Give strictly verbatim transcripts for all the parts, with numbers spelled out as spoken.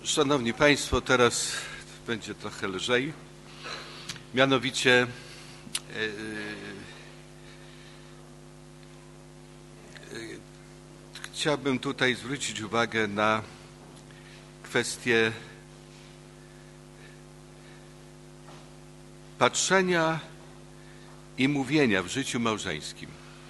Szanowni Państwo, teraz będzie trochę lżej. Mianowicie yy, yy, chciałbym tutaj zwrócić uwagę na kwestię patrzenia i mówienia w życiu małżeńskim.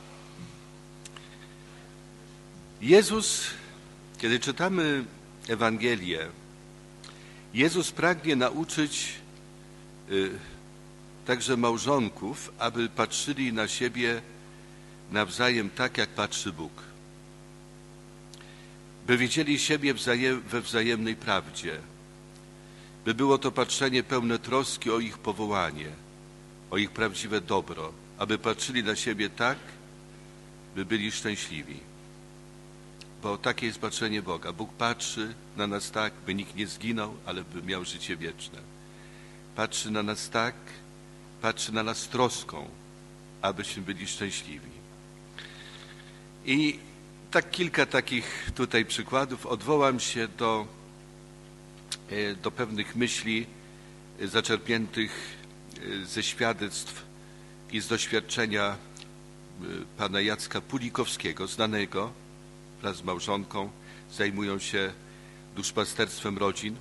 Jezus, kiedy czytamy Ewangelię, Jezus pragnie nauczyć y, także małżonków, aby patrzyli na siebie nawzajem tak, jak patrzy Bóg. By widzieli siebie wzajem, we wzajemnej prawdzie. By było to patrzenie pełne troski o ich powołanie, o ich prawdziwe dobro. Aby patrzyli na siebie tak, by byli szczęśliwi. Bo takie jest patrzenie Boga. Bóg patrzy na nas tak, by nikt nie zginął, ale by miał życie wieczne. Patrzy na nas tak, patrzy na nas troską, abyśmy byli szczęśliwi. I tak kilka takich tutaj przykładów. Odwołam się do, do pewnych myśli zaczerpniętych ze świadectw i z doświadczenia pana Jacka Pulikowskiego, znanego, wraz z małżonką, zajmują się duszpasterstwem rodzin.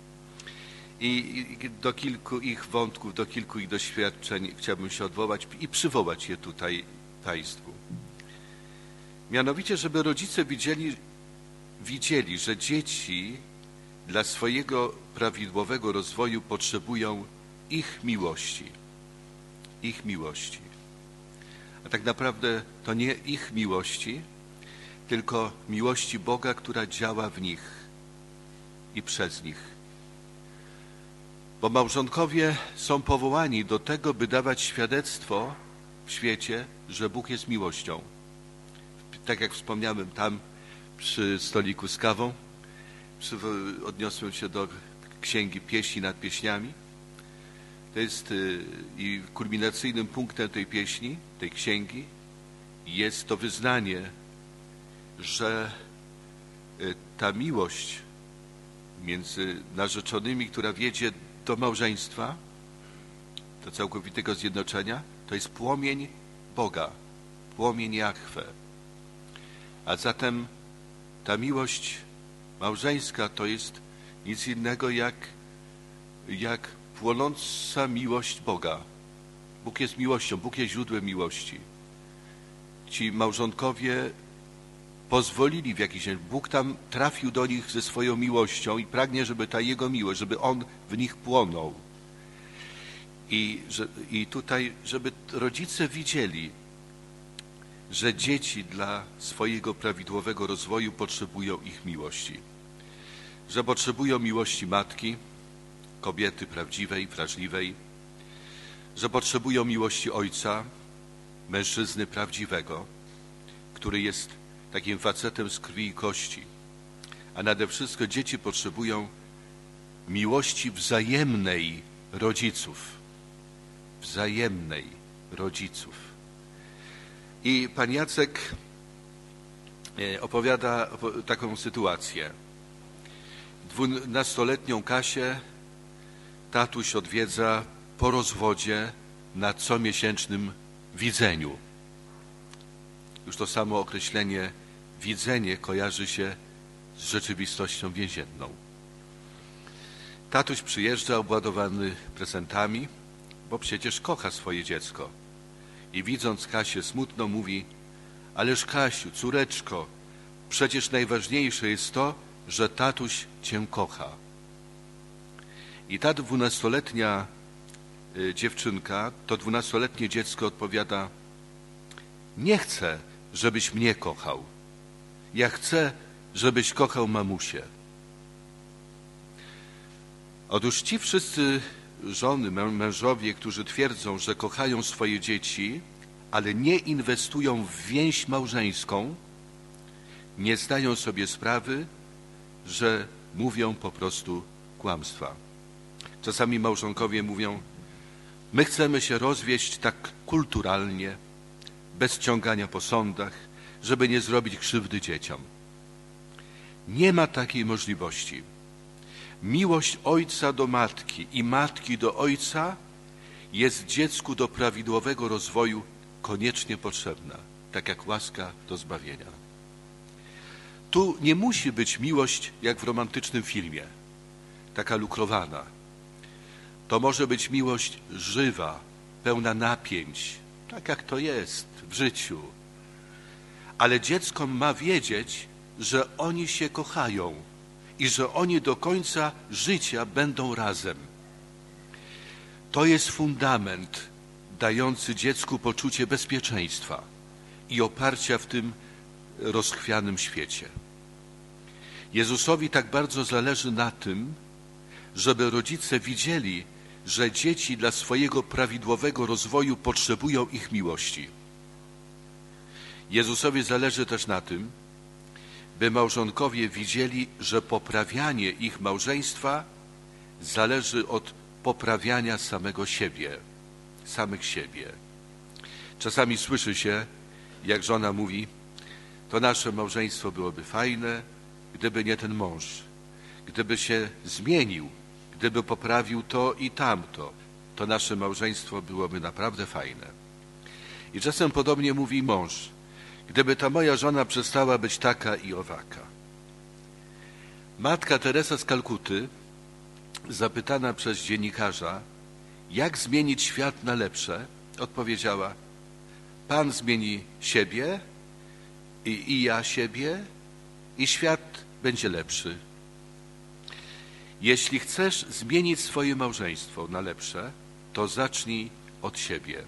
I do kilku ich wątków, do kilku ich doświadczeń chciałbym się odwołać i przywołać je tutaj Państwu. Mianowicie, żeby rodzice widzieli, widzieli, że dzieci dla swojego prawidłowego rozwoju potrzebują ich miłości. Ich miłości. A tak naprawdę to nie ich miłości, tylko miłości Boga, która działa w nich i przez nich. Bo małżonkowie są powołani do tego, by dawać świadectwo w świecie, że Bóg jest miłością. Tak jak wspomniałem tam przy stoliku z kawą, odniosłem się do Księgi Pieśni nad Pieśniami. To jest i kulminacyjnym punktem tej pieśni, tej księgi jest to wyznanie, że ta miłość między narzeczonymi, która wiedzie do małżeństwa, do całkowitego zjednoczenia, to jest płomień Boga, płomień Jahwe. A zatem ta miłość małżeńska to jest nic innego jak, jak płonąca miłość Boga. Bóg jest miłością, Bóg jest źródłem miłości. Ci małżonkowie pozwolili w jakiś sposób. Bóg tam trafił do nich ze swoją miłością i pragnie, żeby ta Jego miłość, żeby On w nich płonął. I, że, i tutaj, żeby rodzice widzieli, że dzieci dla swojego prawidłowego rozwoju potrzebują ich miłości. Że potrzebują miłości matki, kobiety prawdziwej, wrażliwej. Że potrzebują miłości ojca, mężczyzny prawdziwego, który jest takim facetem z krwi i kości. A nade wszystko dzieci potrzebują miłości wzajemnej rodziców. Wzajemnej rodziców. I pan Jacek opowiada taką sytuację. Dwunastoletnią Kasię tatuś odwiedza po rozwodzie na comiesięcznym widzeniu. Już to samo określenie widzenie kojarzy się z rzeczywistością więzienną. Tatuś przyjeżdża obładowany prezentami, bo przecież kocha swoje dziecko. I widząc Kasię smutno mówi: ależ Kasiu, córeczko, przecież najważniejsze jest to, że tatuś cię kocha. I ta dwunastoletnia dziewczynka, to dwunastoletnie dziecko odpowiada: nie chcę, żebyś mnie kochał. Ja chcę, żebyś kochał mamusię. Otóż ci wszyscy żony, mężowie, którzy twierdzą, że kochają swoje dzieci, ale nie inwestują w więź małżeńską, nie zdają sobie sprawy, że mówią po prostu kłamstwa. Czasami małżonkowie mówią: my chcemy się rozwieść tak kulturalnie, bez ciągania po sądach, żeby nie zrobić krzywdy dzieciom. Nie ma takiej możliwości. Miłość ojca do matki i matki do ojca jest dziecku do prawidłowego rozwoju koniecznie potrzebna, tak jak łaska do zbawienia. Tu nie musi być miłość jak w romantycznym filmie, taka lukrowana. To może być miłość żywa, pełna napięć, tak jak to jest w życiu. Ale dziecko ma wiedzieć, że oni się kochają i że oni do końca życia będą razem. To jest fundament dający dziecku poczucie bezpieczeństwa i oparcia w tym rozchwianym świecie. Jezusowi tak bardzo zależy na tym, żeby rodzice widzieli, że dzieci dla swojego prawidłowego rozwoju potrzebują ich miłości. Jezusowi zależy też na tym, by małżonkowie widzieli, że poprawianie ich małżeństwa zależy od poprawiania samego siebie, samych siebie. Czasami słyszy się, jak żona mówi, to nasze małżeństwo byłoby fajne, gdyby nie ten mąż, gdyby się zmienił, gdyby poprawił to i tamto, to nasze małżeństwo byłoby naprawdę fajne. I czasem podobnie mówi mąż, gdyby ta moja żona przestała być taka i owaka. Matka Teresa z Kalkuty, zapytana przez dziennikarza, jak zmienić świat na lepsze, odpowiedziała, Pan zmieni siebie i, i ja siebie i świat będzie lepszy. Jeśli chcesz zmienić swoje małżeństwo na lepsze, to zacznij od siebie.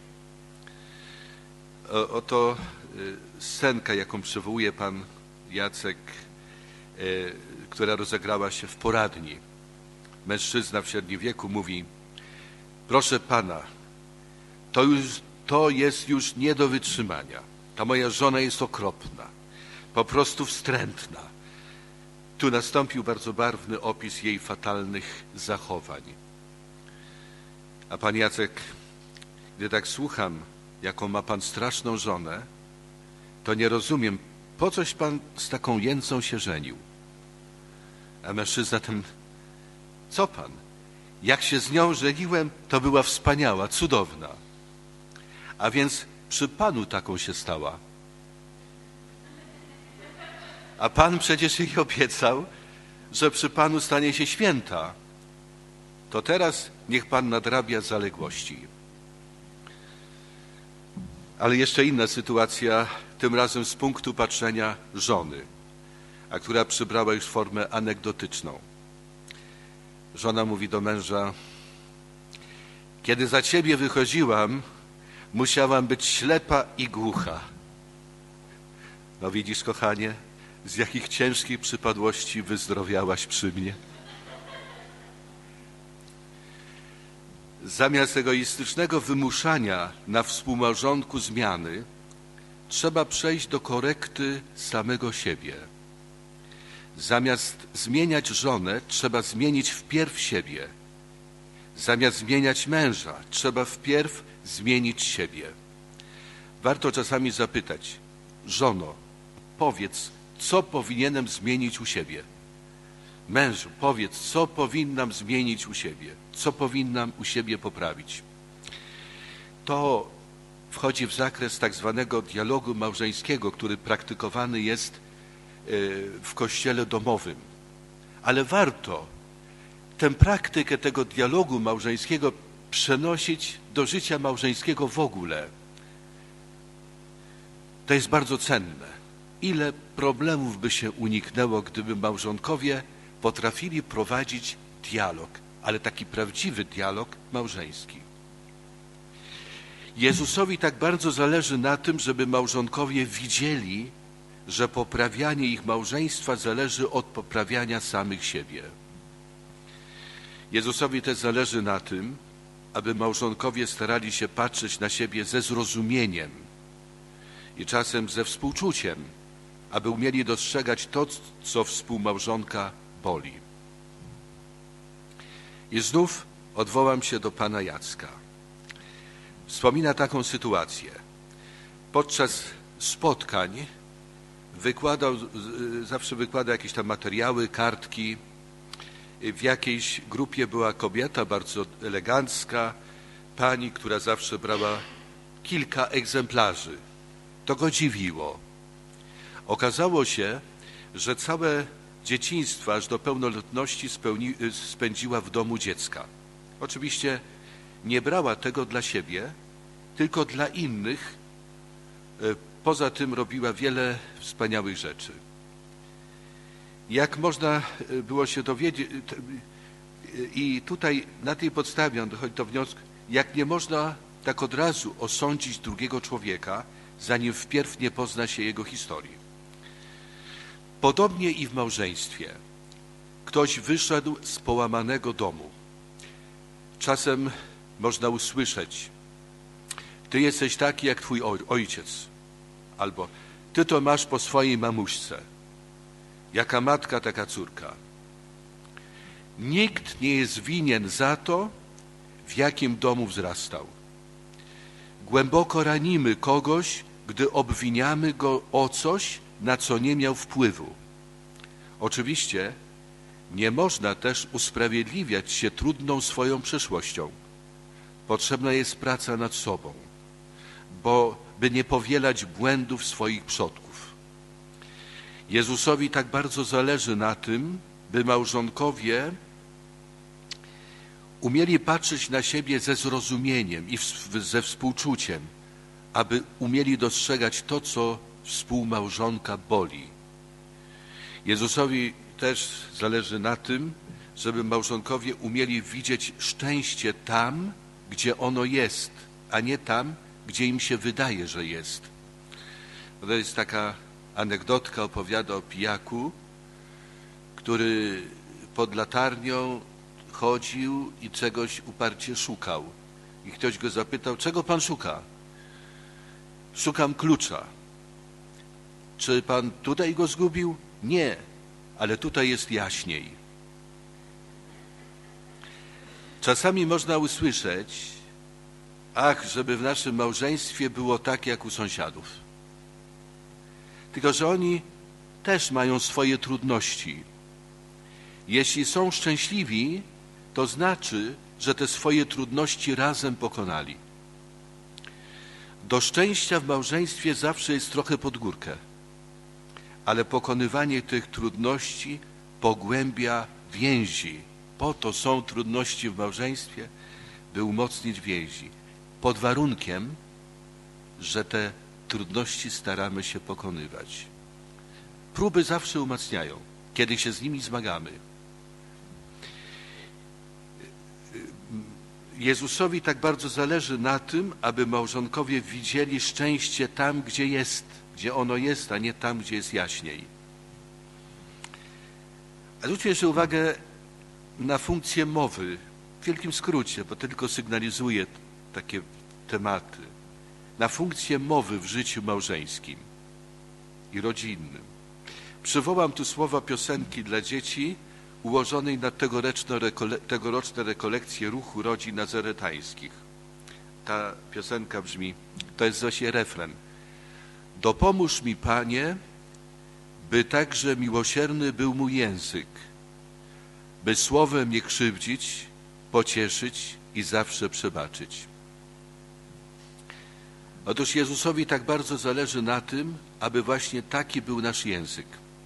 O, oto scenka, jaką przywołuje pan Jacek, która rozegrała się w poradni. Mężczyzna w średnim wieku mówi, proszę pana, to, już, to jest już nie do wytrzymania. Ta moja żona jest okropna, po prostu wstrętna. Tu nastąpił bardzo barwny opis jej fatalnych zachowań. A pan Jacek, gdy tak słucham, jaką ma pan straszną żonę, to nie rozumiem, po coś pan z taką jęcą się żenił. A mężczyzna ten, co pan? Jak się z nią żeniłem, to była wspaniała, cudowna. A więc przy panu taką się stała. A pan przecież jej obiecał, że przy panu stanie się święta. To teraz niech pan nadrabia zaległości. Ale jeszcze inna sytuacja, tym razem z punktu patrzenia żony, a która przybrała już formę anegdotyczną. Żona mówi do męża, kiedy za ciebie wychodziłam, musiałam być ślepa i głucha. No widzisz, kochanie, z jakich ciężkich przypadłości wyzdrowiałaś przy mnie. Zamiast egoistycznego wymuszania na współmałżonku zmiany, trzeba przejść do korekty samego siebie. Zamiast zmieniać żonę, trzeba zmienić wpierw siebie. Zamiast zmieniać męża, trzeba wpierw zmienić siebie. Warto czasami zapytać, żono, powiedz, co powinienem zmienić u siebie? Mężu, powiedz, co powinnam zmienić u siebie? Co powinnam u siebie poprawić? To wchodzi w zakres tak zwanego dialogu małżeńskiego, który praktykowany jest w kościele domowym. Ale warto tę praktykę tego dialogu małżeńskiego przenosić do życia małżeńskiego w ogóle. To jest bardzo cenne. Ile problemów by się uniknęło, gdyby małżonkowie potrafili prowadzić dialog, ale taki prawdziwy dialog małżeński. Jezusowi tak bardzo zależy na tym, żeby małżonkowie widzieli, że poprawianie ich małżeństwa zależy od poprawiania samych siebie. Jezusowi też zależy na tym, aby małżonkowie starali się patrzeć na siebie ze zrozumieniem i czasem ze współczuciem, aby umieli dostrzegać to, co współmałżonka boli. I znów odwołam się do pana Jacka. Wspomina taką sytuację. Podczas spotkań wykładał, zawsze wykłada jakieś tam materiały, kartki w jakiejś grupie była kobieta bardzo elegancka, pani, która zawsze brała kilka egzemplarzy. To go dziwiło. Okazało się, że całe dzieciństwo aż do pełnoletności spełni, spędziła w domu dziecka. Oczywiście nie brała tego dla siebie, tylko dla innych. Poza tym robiła wiele wspaniałych rzeczy. Jak można było się dowiedzieć, i tutaj na tej podstawie on dochodzi do wniosku, jak nie można tak od razu osądzić drugiego człowieka, zanim wpierw nie pozna się jego historii. Podobnie i w małżeństwie. Ktoś wyszedł z połamanego domu. Czasem można usłyszeć: ty jesteś taki jak twój ojciec, albo ty to masz po swojej mamuśce. Jaka matka, taka córka. Nikt nie jest winien za to, w jakim domu wzrastał. Głęboko ranimy kogoś, gdy obwiniamy go o coś, na co nie miał wpływu. Oczywiście nie można też usprawiedliwiać się trudną swoją przeszłością. Potrzebna jest praca nad sobą, bo by nie powielać błędów swoich przodków. Jezusowi tak bardzo zależy na tym, by małżonkowie umieli patrzeć na siebie ze zrozumieniem i ze współczuciem, aby umieli dostrzegać to, co współmałżonka boli. Jezusowi też zależy na tym, żeby małżonkowie umieli widzieć szczęście tam, gdzie ono jest, a nie tam, gdzie im się wydaje, że jest. To jest taka anegdotka, opowiada o pijaku, który pod latarnią chodził i czegoś uparcie szukał. I ktoś go zapytał: czego pan szuka? Szukam klucza. Czy pan tutaj go zgubił? Nie, ale tutaj jest jaśniej. Czasami można usłyszeć: ach, żeby w naszym małżeństwie było tak jak u sąsiadów. Tylko że oni też mają swoje trudności. Jeśli są szczęśliwi, to znaczy, że te swoje trudności razem pokonali. Do szczęścia w małżeństwie zawsze jest trochę pod górkę, ale pokonywanie tych trudności pogłębia więzi. Po to są trudności w małżeństwie, by umocnić więzi. Pod warunkiem, że te trudności staramy się pokonywać. Próby zawsze umacniają, kiedy się z nimi zmagamy. Jezusowi tak bardzo zależy na tym, aby małżonkowie widzieli szczęście tam, gdzie jest, gdzie ono jest, a nie tam, gdzie jest jaśniej. A zwróćmy jeszcze uwagę na funkcję mowy, w wielkim skrócie, bo tylko sygnalizuje takie tematy. Na funkcję mowy w życiu małżeńskim i rodzinnym. Przywołam tu słowa piosenki dla dzieci ułożonej na tegoroczne, rekole tegoroczne rekolekcje ruchu rodzin nazaretańskich. Ta piosenka brzmi, to jest właśnie refren: dopomóż mi, Panie, by także miłosierny był mój język, by słowem nie krzywdzić, pocieszyć i zawsze przebaczyć. Otóż Jezusowi tak bardzo zależy na tym, aby właśnie taki był nasz język.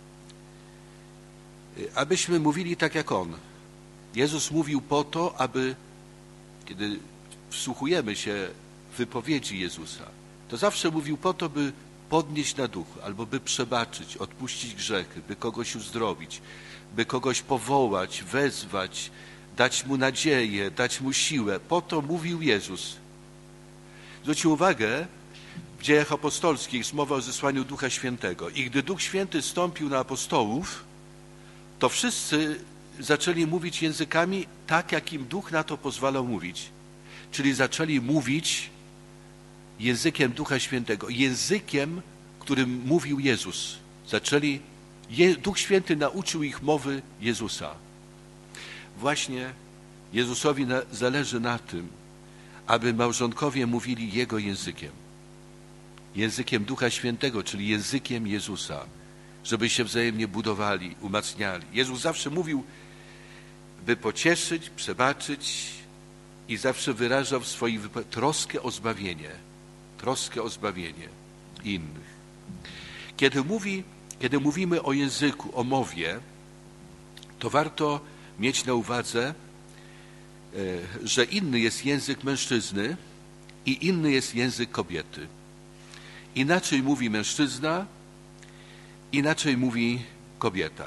Abyśmy mówili tak jak On. Jezus mówił po to, aby, kiedy wsłuchujemy się w wypowiedzi Jezusa, to zawsze mówił po to, by podnieść na duchu, albo by przebaczyć, odpuścić grzechy, by kogoś uzdrowić, by kogoś powołać, wezwać, dać mu nadzieję, dać mu siłę. Po to mówił Jezus. Zwróćcie uwagę, w Dziejach Apostolskich jest mowa o zesłaniu Ducha Świętego. I gdy Duch Święty stąpił na apostołów, to wszyscy zaczęli mówić językami tak, jak im Duch na to pozwalał mówić. Czyli zaczęli mówić językiem Ducha Świętego, językiem, którym mówił Jezus. Zaczęli, Duch Święty nauczył ich mowy Jezusa. Właśnie Jezusowi na, zależy na tym, aby małżonkowie mówili Jego językiem. Językiem Ducha Świętego, czyli językiem Jezusa, żeby się wzajemnie budowali, umacniali. Jezus zawsze mówił by pocieszyć, przebaczyć i zawsze wyrażał w swoich wypowiedziach troskę o zbawienie, troskę o zbawienie innych. Kiedy, mówi, kiedy mówimy o języku, o mowie, to warto mieć na uwadze, że inny jest język mężczyzny i inny jest język kobiety. Inaczej mówi mężczyzna, inaczej mówi kobieta.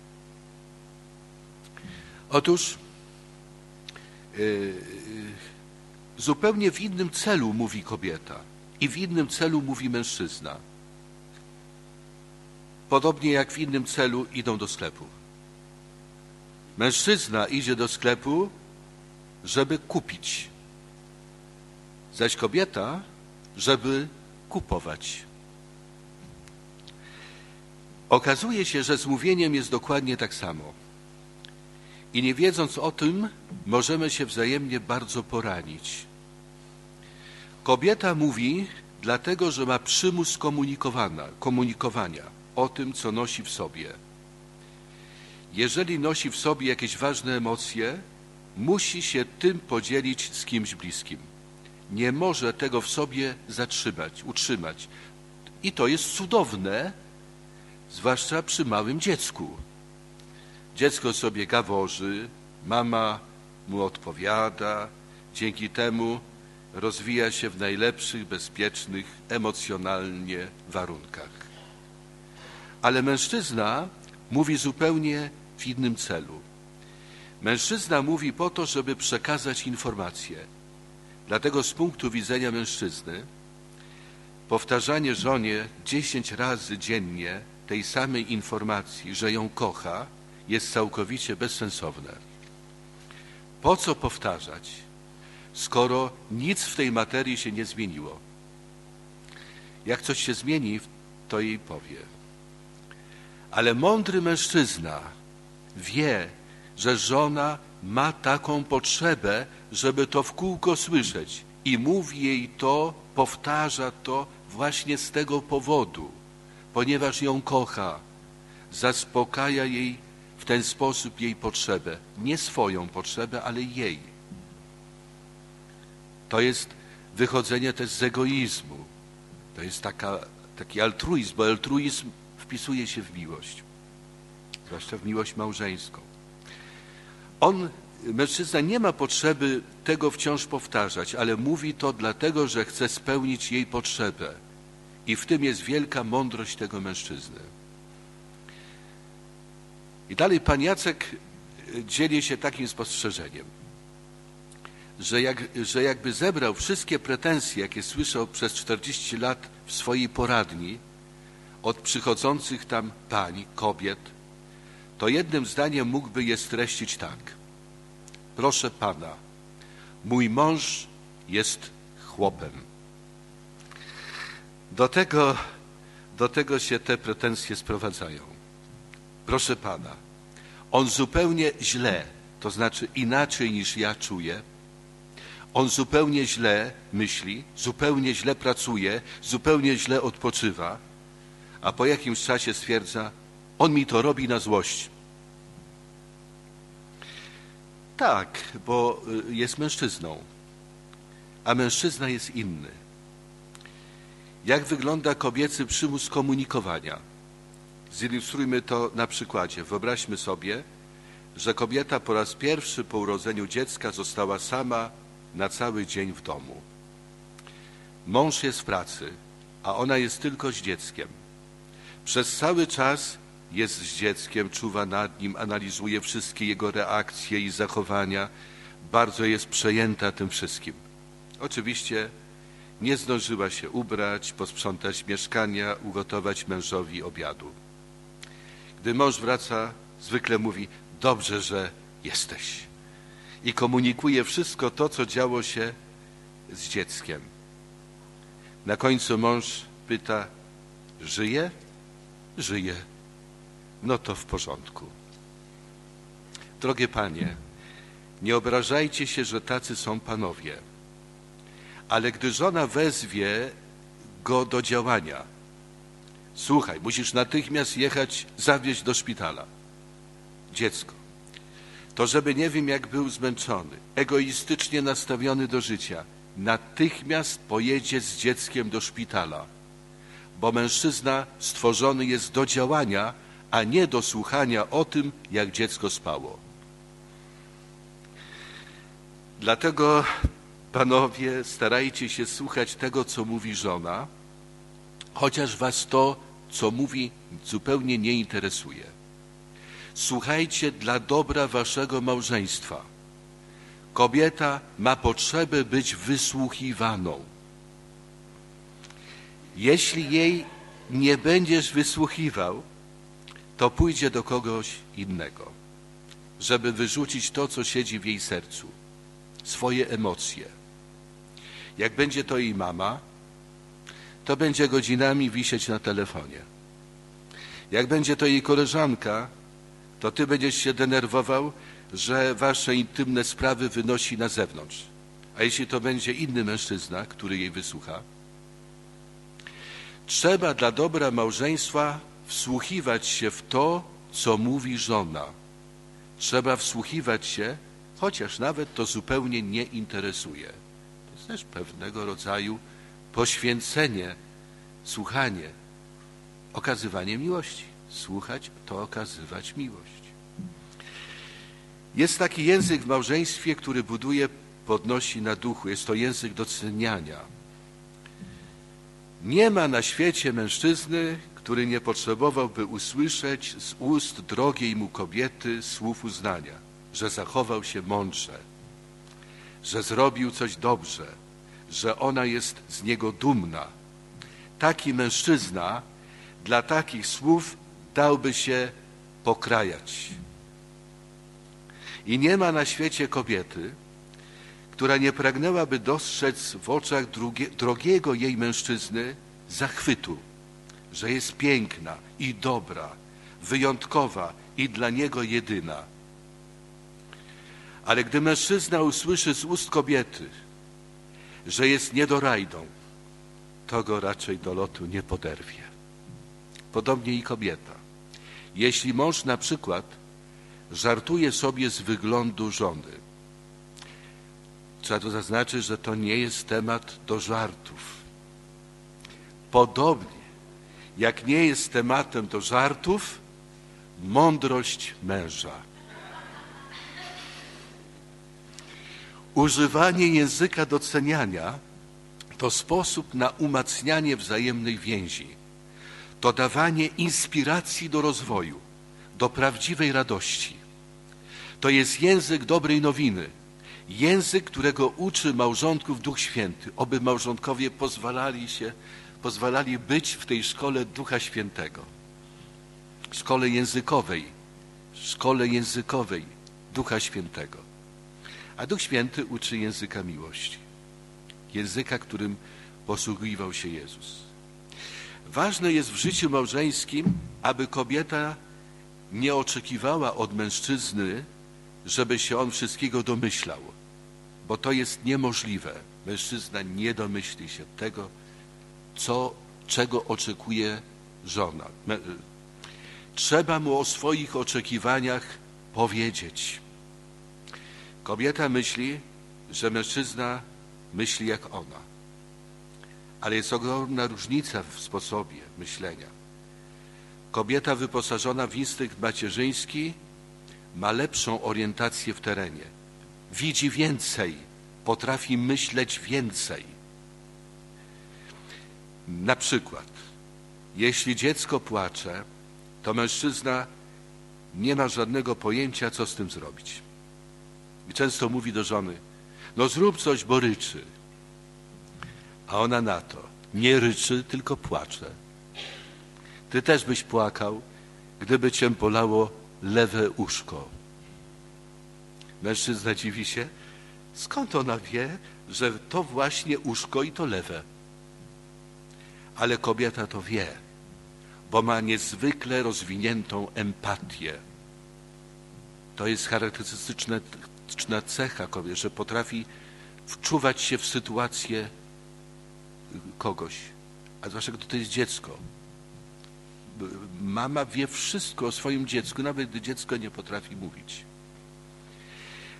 Otóż yy, zupełnie w innym celu mówi kobieta i w innym celu mówi mężczyzna. Podobnie jak w innym celu idą do sklepu. Mężczyzna idzie do sklepu, żeby kupić, zaś kobieta, żeby kupować. Okazuje się, że z mówieniem jest dokładnie tak samo. I nie wiedząc o tym, możemy się wzajemnie bardzo poranić. Kobieta mówi dlatego, że ma przymus komunikowania, komunikowania o tym, co nosi w sobie. Jeżeli nosi w sobie jakieś ważne emocje, musi się tym podzielić z kimś bliskim. Nie może tego w sobie zatrzymać, utrzymać. I to jest cudowne, zwłaszcza przy małym dziecku. Dziecko sobie gaworzy, mama mu odpowiada, dzięki temu rozwija się w najlepszych, bezpiecznych, emocjonalnie warunkach. Ale mężczyzna mówi zupełnie w innym celu. Mężczyzna mówi po to, żeby przekazać informacje. Dlatego z punktu widzenia mężczyzny powtarzanie żonie dziesięć razy dziennie tej samej informacji, że ją kocha, jest całkowicie bezsensowne. Po co powtarzać, skoro nic w tej materii się nie zmieniło? Jak coś się zmieni, to jej powie. Ale mądry mężczyzna wie, że żona ma taką potrzebę, żeby to w kółko słyszeć i mówi jej to, powtarza to właśnie z tego powodu, ponieważ ją kocha, zaspokaja jej w ten sposób jej potrzebę. Nie swoją potrzebę, ale jej. To jest wychodzenie też z egoizmu. To jest taka, taki altruizm, bo altruizm wpisuje się w miłość, zwłaszcza w miłość małżeńską. On, mężczyzna, nie ma potrzeby tego wciąż powtarzać, ale mówi to dlatego, że chce spełnić jej potrzebę. I w tym jest wielka mądrość tego mężczyzny. I dalej pan Jacek dzieli się takim spostrzeżeniem, że, jak, że jakby zebrał wszystkie pretensje, jakie słyszał przez czterdzieści lat w swojej poradni od przychodzących tam pań, kobiet, to jednym zdaniem mógłby je streścić tak. Proszę pana, mój mąż jest chłopem. Do tego, do tego się te pretensje sprowadzają. Proszę pana, on zupełnie źle, to znaczy inaczej niż ja czuję, on zupełnie źle myśli, zupełnie źle pracuje, zupełnie źle odpoczywa, a po jakimś czasie stwierdza, on mi to robi na złość. Tak, bo jest mężczyzną, a mężczyzna jest inny. Jak wygląda kobiecy przymus komunikowania? Zilustrujmy to na przykładzie. Wyobraźmy sobie, że kobieta po raz pierwszy po urodzeniu dziecka została sama na cały dzień w domu. Mąż jest w pracy, a ona jest tylko z dzieckiem. Przez cały czas jest z dzieckiem, czuwa nad nim, analizuje wszystkie jego reakcje i zachowania. Bardzo jest przejęta tym wszystkim. Oczywiście nie zdążyła się ubrać, posprzątać mieszkania, ugotować mężowi obiadu. Gdy mąż wraca, zwykle mówi, dobrze, że jesteś. I komunikuje wszystko to, co działo się z dzieckiem. Na końcu mąż pyta, żyje? Żyje. No to w porządku. Drogie panie, nie obrażajcie się, że tacy są panowie. Ale gdy żona wezwie go do działania, słuchaj, musisz natychmiast jechać, zawieźć do szpitala dziecko. to żeby nie wiem jak był zmęczony, egoistycznie nastawiony do życia, natychmiast pojedzie z dzieckiem do szpitala, bo mężczyzna stworzony jest do działania, a nie do słuchania o tym, jak dziecko spało. Dlatego, panowie, starajcie się słuchać tego, co mówi żona, chociaż was to, co mówi, zupełnie nie interesuje. Słuchajcie dla dobra waszego małżeństwa. Kobieta ma potrzebę być wysłuchiwaną. Jeśli jej nie będziesz wysłuchiwał, to pójdzie do kogoś innego, żeby wyrzucić to, co siedzi w jej sercu, swoje emocje. Jak będzie to jej mama, to będzie godzinami wisieć na telefonie. Jak będzie to jej koleżanka, to ty będziesz się denerwował, że wasze intymne sprawy wynosi na zewnątrz. A jeśli to będzie inny mężczyzna, który jej wysłucha, trzeba dla dobra małżeństwa wsłuchiwać się w to, co mówi żona. Trzeba wsłuchiwać się, chociaż nawet to zupełnie nie interesuje. To jest też pewnego rodzaju poświęcenie, słuchanie, okazywanie miłości. Słuchać to okazywać miłość. Jest taki język w małżeństwie, który buduje, podnosi na duchu. Jest to język doceniania. Nie ma na świecie mężczyzny, który nie potrzebowałby usłyszeć z ust drogiej mu kobiety słów uznania, że zachował się mądrze, że zrobił coś dobrze, że ona jest z niego dumna. Taki mężczyzna dla takich słów dałby się pokrajać. I nie ma na świecie kobiety, która nie pragnęłaby dostrzec w oczach drugie, drogiego jej mężczyzny zachwytu, że jest piękna i dobra, wyjątkowa i dla niego jedyna. Ale gdy mężczyzna usłyszy z ust kobiety, że jest niedorajdą, to go raczej do lotu nie poderwie. Podobnie i kobieta. Jeśli mąż na przykład żartuje sobie z wyglądu żony, trzeba to zaznaczyć, że to nie jest temat do żartów. Podobnie jak nie jest tematem do żartów mądrość męża. Używanie języka doceniania to sposób na umacnianie wzajemnej więzi, to dawanie inspiracji do rozwoju, do prawdziwej radości. To jest język dobrej nowiny, język, którego uczy małżonków Duch Święty, oby małżonkowie pozwalali się, pozwalali być w tej szkole Ducha Świętego, szkole językowej, szkole językowej Ducha Świętego. A Duch Święty uczy języka miłości, języka, którym posługiwał się Jezus. Ważne jest w życiu małżeńskim, aby kobieta nie oczekiwała od mężczyzny, żeby się on wszystkiego domyślał, bo to jest niemożliwe. Mężczyzna nie domyśli się tego, co, czego oczekuje żona. Trzeba mu o swoich oczekiwaniach powiedzieć. Kobieta myśli, że mężczyzna myśli jak ona. Ale jest ogromna różnica w sposobie myślenia. Kobieta wyposażona w instynkt macierzyński ma lepszą orientację w terenie. Widzi więcej, potrafi myśleć więcej. Na przykład, jeśli dziecko płacze, to mężczyzna nie ma żadnego pojęcia, co z tym zrobić. I często mówi do żony, no zrób coś, bo ryczy. A ona na to, nie ryczy, tylko płacze. Ty też byś płakał, gdyby cię bolało lewe uszko. Mężczyzna dziwi się, skąd ona wie, że to właśnie uszko i to lewe. Ale kobieta to wie, bo ma niezwykle rozwiniętą empatię. To jest charakterystyczna cecha kobiety, że potrafi wczuwać się w sytuację kogoś, a zwłaszcza gdy to jest dziecko. Mama wie wszystko o swoim dziecku, nawet gdy dziecko nie potrafi mówić.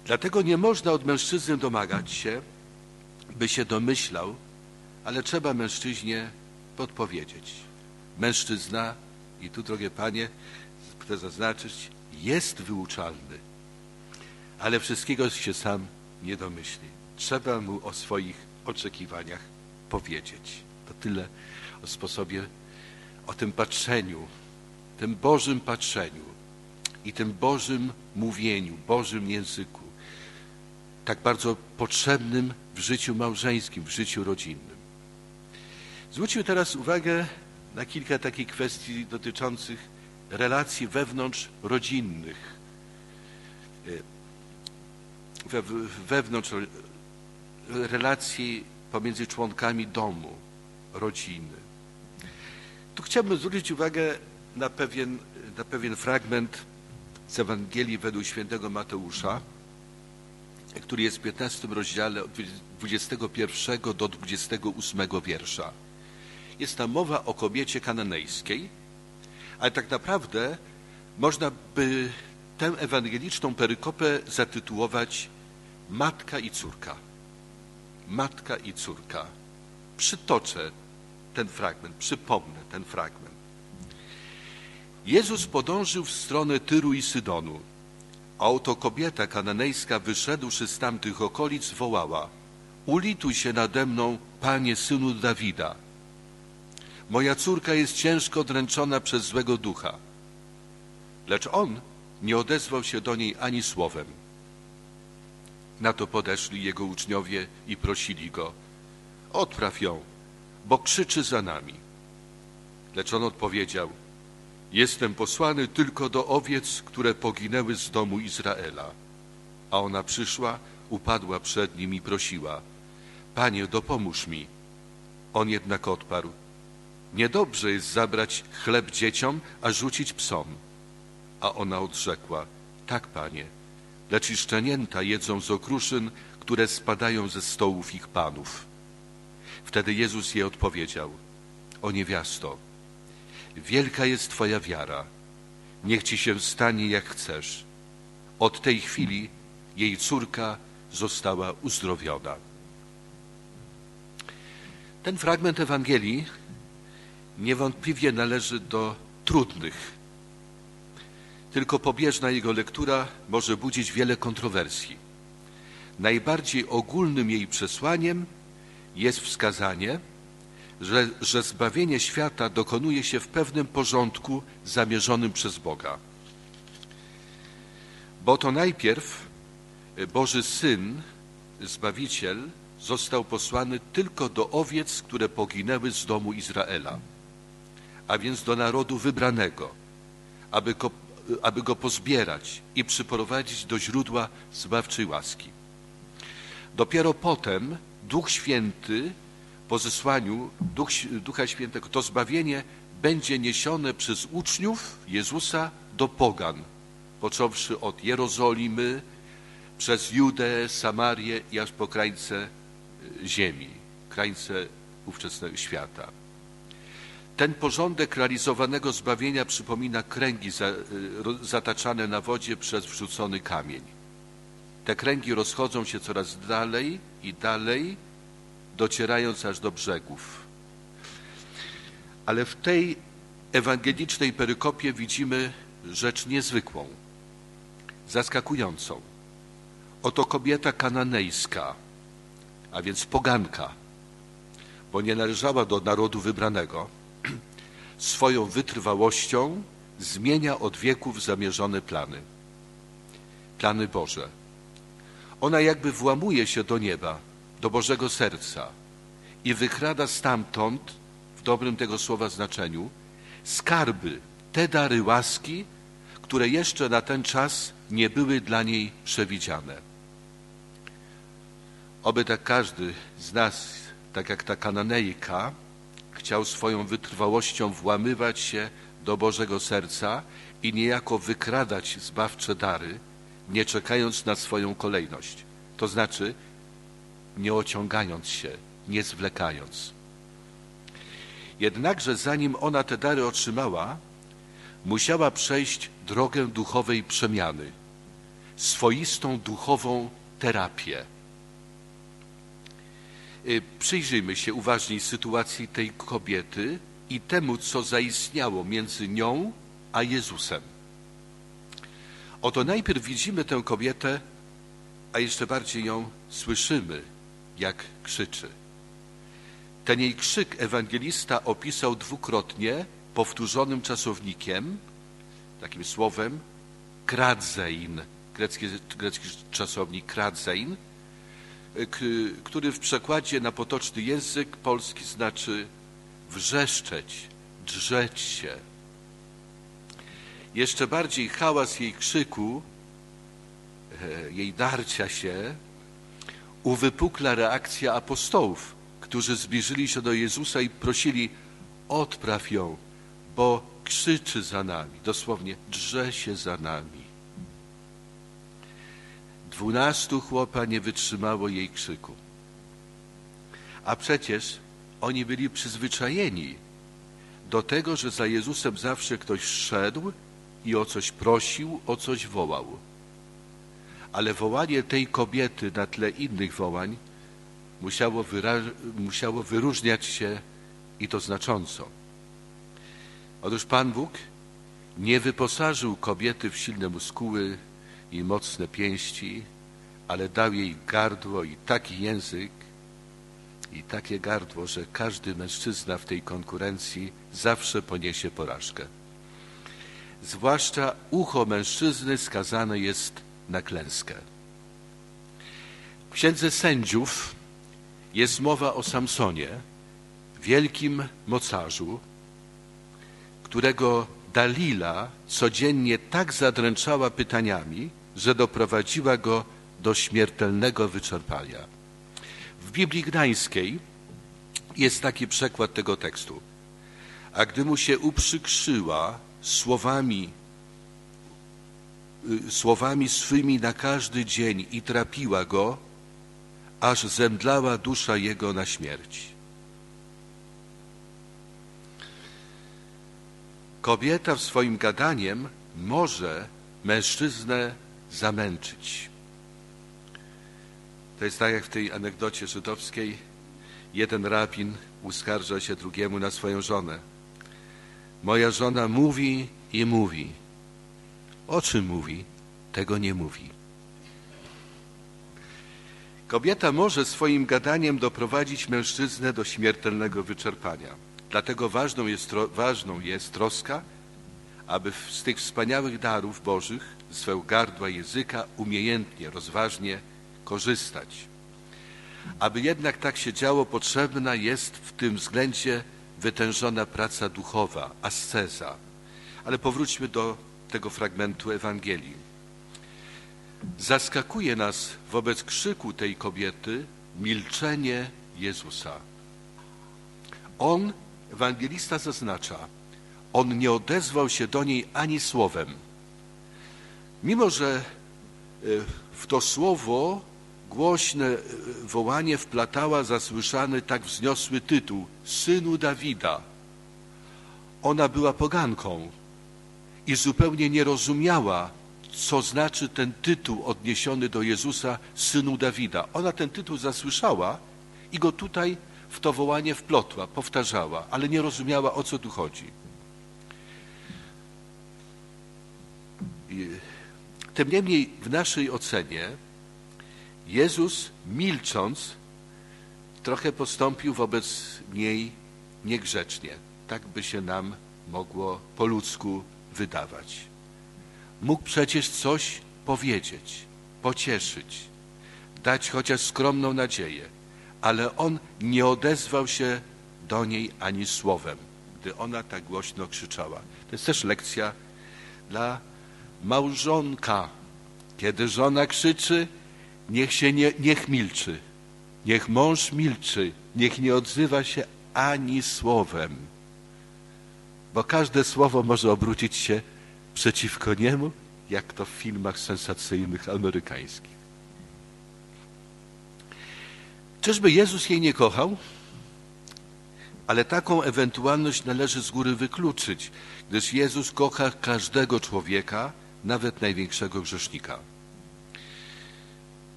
Dlatego nie można od mężczyzny domagać się, by się domyślał, ale trzeba mężczyźnie podpowiedzieć. Mężczyzna, i tu, drogie panie, chcę zaznaczyć, jest wyuczalny, ale wszystkiego się sam nie domyśli. Trzeba mu o swoich oczekiwaniach powiedzieć. To tyle o sposobie, o tym patrzeniu, tym Bożym patrzeniu i tym Bożym mówieniu, Bożym języku, tak bardzo potrzebnym w życiu małżeńskim, w życiu rodzinnym. Zwróćmy teraz uwagę na kilka takich kwestii dotyczących relacji wewnątrzrodzinnych, we, wewnątrz relacji pomiędzy członkami domu, rodziny. Tu chciałbym zwrócić uwagę na pewien, na pewien fragment z Ewangelii według świętego Mateusza, który jest w piętnastym rozdziale od dwudziestego pierwszego do dwudziestego ósmego wiersza. Jest tam mowa o kobiecie kananejskiej, ale tak naprawdę można by tę ewangeliczną perykopę zatytułować Matka i córka. Matka i córka. Przytoczę ten fragment, przypomnę ten fragment. Jezus podążył w stronę Tyru i Sydonu, a oto kobieta kananejska, wyszedłszy z tamtych okolic, wołała: ulituj się nade mną, Panie, Synu Dawida. Moja córka jest ciężko dręczona przez złego ducha. Lecz on nie odezwał się do niej ani słowem. Na to podeszli jego uczniowie i prosili go: odpraw ją, bo krzyczy za nami. Lecz on odpowiedział: jestem posłany tylko do owiec, które poginęły z domu Izraela. A ona przyszła, upadła przed nim i prosiła: Panie, dopomóż mi. On jednak odparł: niedobrze jest zabrać chleb dzieciom, a rzucić psom. A ona odrzekła: tak, Panie, lecz i szczenięta jedzą z okruszyn, które spadają ze stołów ich panów. Wtedy Jezus jej odpowiedział: o niewiasto, wielka jest Twoja wiara, niech Ci się stanie jak chcesz. Od tej chwili jej córka została uzdrowiona. Ten fragment Ewangelii niewątpliwie należy do trudnych. Tylko pobieżna jego lektura może budzić wiele kontrowersji. Najbardziej ogólnym jej przesłaniem jest wskazanie, że, że zbawienie świata dokonuje się w pewnym porządku zamierzonym przez Boga. Bo to najpierw Boży Syn, Zbawiciel, został posłany tylko do owiec, które poginęły z domu Izraela, a więc do narodu wybranego, aby go, aby go pozbierać i przyprowadzić do źródła zbawczej łaski. Dopiero potem Duch Święty, po zesłaniu Duch, Ducha Świętego, to zbawienie będzie niesione przez uczniów Jezusa do pogan, począwszy od Jerozolimy, przez Judeę, Samarię i aż po krańce ziemi, krańce ówczesnego świata. Ten porządek realizowanego zbawienia przypomina kręgi za, zataczane na wodzie przez wrzucony kamień. Te kręgi rozchodzą się coraz dalej i dalej, docierając aż do brzegów. Ale w tej ewangelicznej perykopie widzimy rzecz niezwykłą, zaskakującą. Oto kobieta kananejska, a więc poganka, bo nie należała do narodu wybranego, swoją wytrwałością zmienia od wieków zamierzone plany. Plany Boże. Ona jakby włamuje się do nieba, do Bożego serca i wykrada stamtąd, w dobrym tego słowa znaczeniu, skarby, te dary łaski, które jeszcze na ten czas nie były dla niej przewidziane. Oby tak każdy z nas, tak jak ta Kananejka, chciał swoją wytrwałością włamywać się do Bożego serca i niejako wykradać zbawcze dary, nie czekając na swoją kolejność. To znaczy nie ociągając się, nie zwlekając. Jednakże zanim ona te dary otrzymała, musiała przejść drogę duchowej przemiany. swoistą duchową terapię. Przyjrzyjmy się uważniej sytuacji tej kobiety i temu, co zaistniało między nią a Jezusem. Oto najpierw widzimy tę kobietę, a jeszcze bardziej ją słyszymy, jak krzyczy. Ten jej krzyk ewangelista opisał dwukrotnie powtórzonym czasownikiem, takim słowem kradzein, grecki, grecki czasownik kradzein, który w przekładzie na potoczny język polski znaczy wrzeszczeć, drzeć się. Jeszcze bardziej hałas jej krzyku, jej darcia się, uwypukla reakcja apostołów, którzy zbliżyli się do Jezusa i prosili: odpraw ją, bo krzyczy za nami, dosłownie drze się za nami. Dwunastu chłopa nie wytrzymało jej krzyku. A przecież oni byli przyzwyczajeni do tego, że za Jezusem zawsze ktoś szedł i o coś prosił, o coś wołał. Ale wołanie tej kobiety na tle innych wołań musiało, wyra- musiało wyróżniać się i to znacząco. Otóż Pan Bóg nie wyposażył kobiety w silne muskuły i mocne pięści, ale dał jej gardło i taki język i takie gardło, że każdy mężczyzna w tej konkurencji zawsze poniesie porażkę. Zwłaszcza ucho mężczyzny skazane jest na klęskę. W Księdze Sędziów jest mowa o Samsonie, wielkim mocarzu, którego Dalila codziennie tak zadręczała pytaniami, że doprowadziła go do śmiertelnego wyczerpania. W Biblii Gdańskiej jest taki przekład tego tekstu. A gdy mu się uprzykrzyła słowami, słowami swymi na każdy dzień i trapiła go, aż zemdlała dusza jego na śmierć. Kobieta w swoim gadaniem może mężczyznę zamęczyć. To jest tak jak w tej anegdocie żydowskiej. Jeden rabin uskarża się drugiemu na swoją żonę. Moja żona mówi i mówi. O czym mówi? Tego nie mówi. Kobieta może swoim gadaniem doprowadzić mężczyznę do śmiertelnego wyczerpania. Dlatego ważną jest, ważną jest troska, aby z tych wspaniałych darów Bożych, swego gardła języka, umiejętnie, rozważnie korzystać. Aby jednak tak się działo, potrzebna jest w tym względzie wytężona praca duchowa, asceza. Ale powróćmy do tego fragmentu Ewangelii. Zaskakuje nas wobec krzyku tej kobiety milczenie Jezusa. On, ewangelista zaznacza, on nie odezwał się do niej ani słowem. Mimo że w to słowo głośne wołanie wplatała zasłyszany tak wzniosły tytuł Synu Dawida. Ona była poganką i zupełnie nie rozumiała, co znaczy ten tytuł odniesiony do Jezusa, Synu Dawida. Ona ten tytuł zasłyszała i go tutaj w to wołanie wplotła, powtarzała, ale nie rozumiała, o co tu chodzi. Tym niemniej w naszej ocenie Jezus, milcząc, trochę postąpił wobec niej niegrzecznie. Tak by się nam mogło po ludzku wydawać. Mógł przecież coś powiedzieć, pocieszyć, dać chociaż skromną nadzieję, ale on nie odezwał się do niej ani słowem, gdy ona tak głośno krzyczała. To jest też lekcja dla małżonka. Kiedy żona krzyczy, niech się nie, niech milczy. Niech mąż milczy, niech nie odzywa się ani słowem. Bo każde słowo może obrócić się przeciwko niemu, jak to w filmach sensacyjnych amerykańskich. Czyżby Jezus jej nie kochał? Ale taką ewentualność należy z góry wykluczyć, gdyż Jezus kocha każdego człowieka, nawet największego grzesznika.